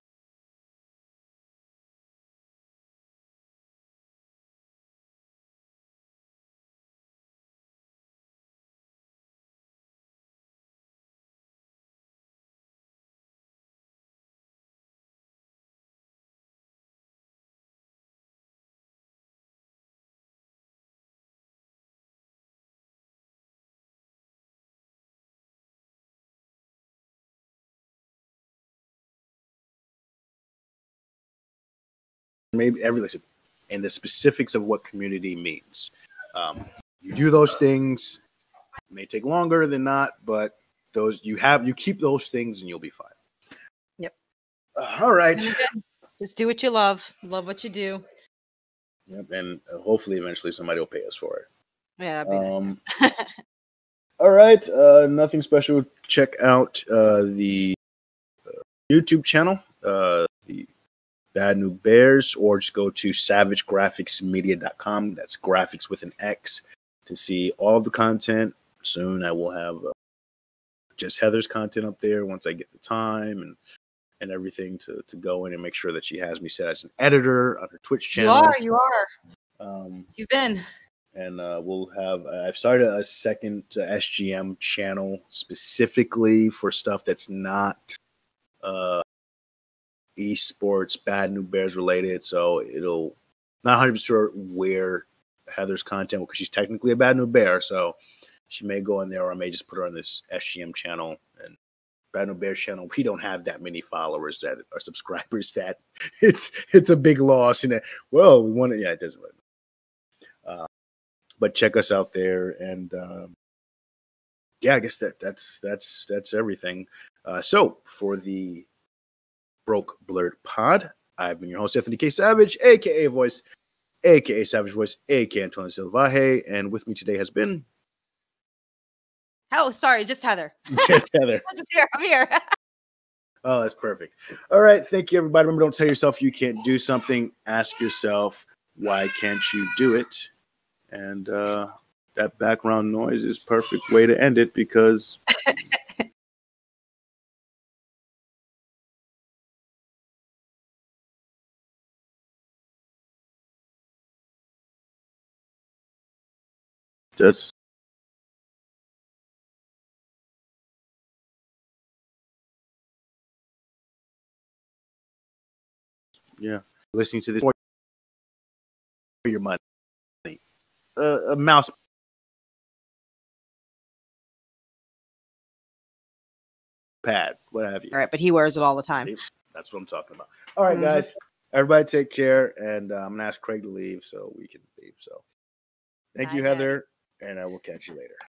maybe listen, and the specifics of what community means. You do those things. It may take longer than not, but you keep those things and you'll be fine. Yep. All right. Just do what you love. Love what you do. Yep, and hopefully eventually somebody will pay us for it. Yeah, that'd be nice. All right. Nothing special. Check out the YouTube channel, the Bad New Bears, or just go to savagegraphicsmedia.com. That's graphics with an X to see all the content. Soon I will have just Heather's content up there once I get the time and everything to go in and make sure that she has me set as an editor on her Twitch channel. You are. You've been. And we'll have, I've started a second SGM channel specifically for stuff that's not esports, Bad New Bears related. So it'll, not 100% sure where Heather's content because she's technically a Bad New Bear, so she may go in there, or I may just put her on this SGM channel. And Bad New Bear channel, we don't have that many followers that are subscribers. That it's a big loss. And well, we want to, yeah, it doesn't really matter. But check us out there, and yeah, I guess that's everything. So for the Broke Blurred Pod, I've been your host, Anthony K. Savage, aka Voice, aka Savage Voice, aka Antonio Silvaje, and with me today has been Oh, sorry, just Heather. just Heather. I'm just here. I'm here. Oh, that's perfect. All right, thank you, everybody. Remember, don't tell yourself you can't do something. Ask yourself, why can't you do it? And that background noise is perfect way to end it because. That's listening to this for your money. A mouse pad, what have you. All right, but he wears it all the time. See? That's what I'm talking about. All right, guys. Everybody take care. And I'm going to ask Craig to leave so we can leave. So thank you, Heather. And I will catch you later.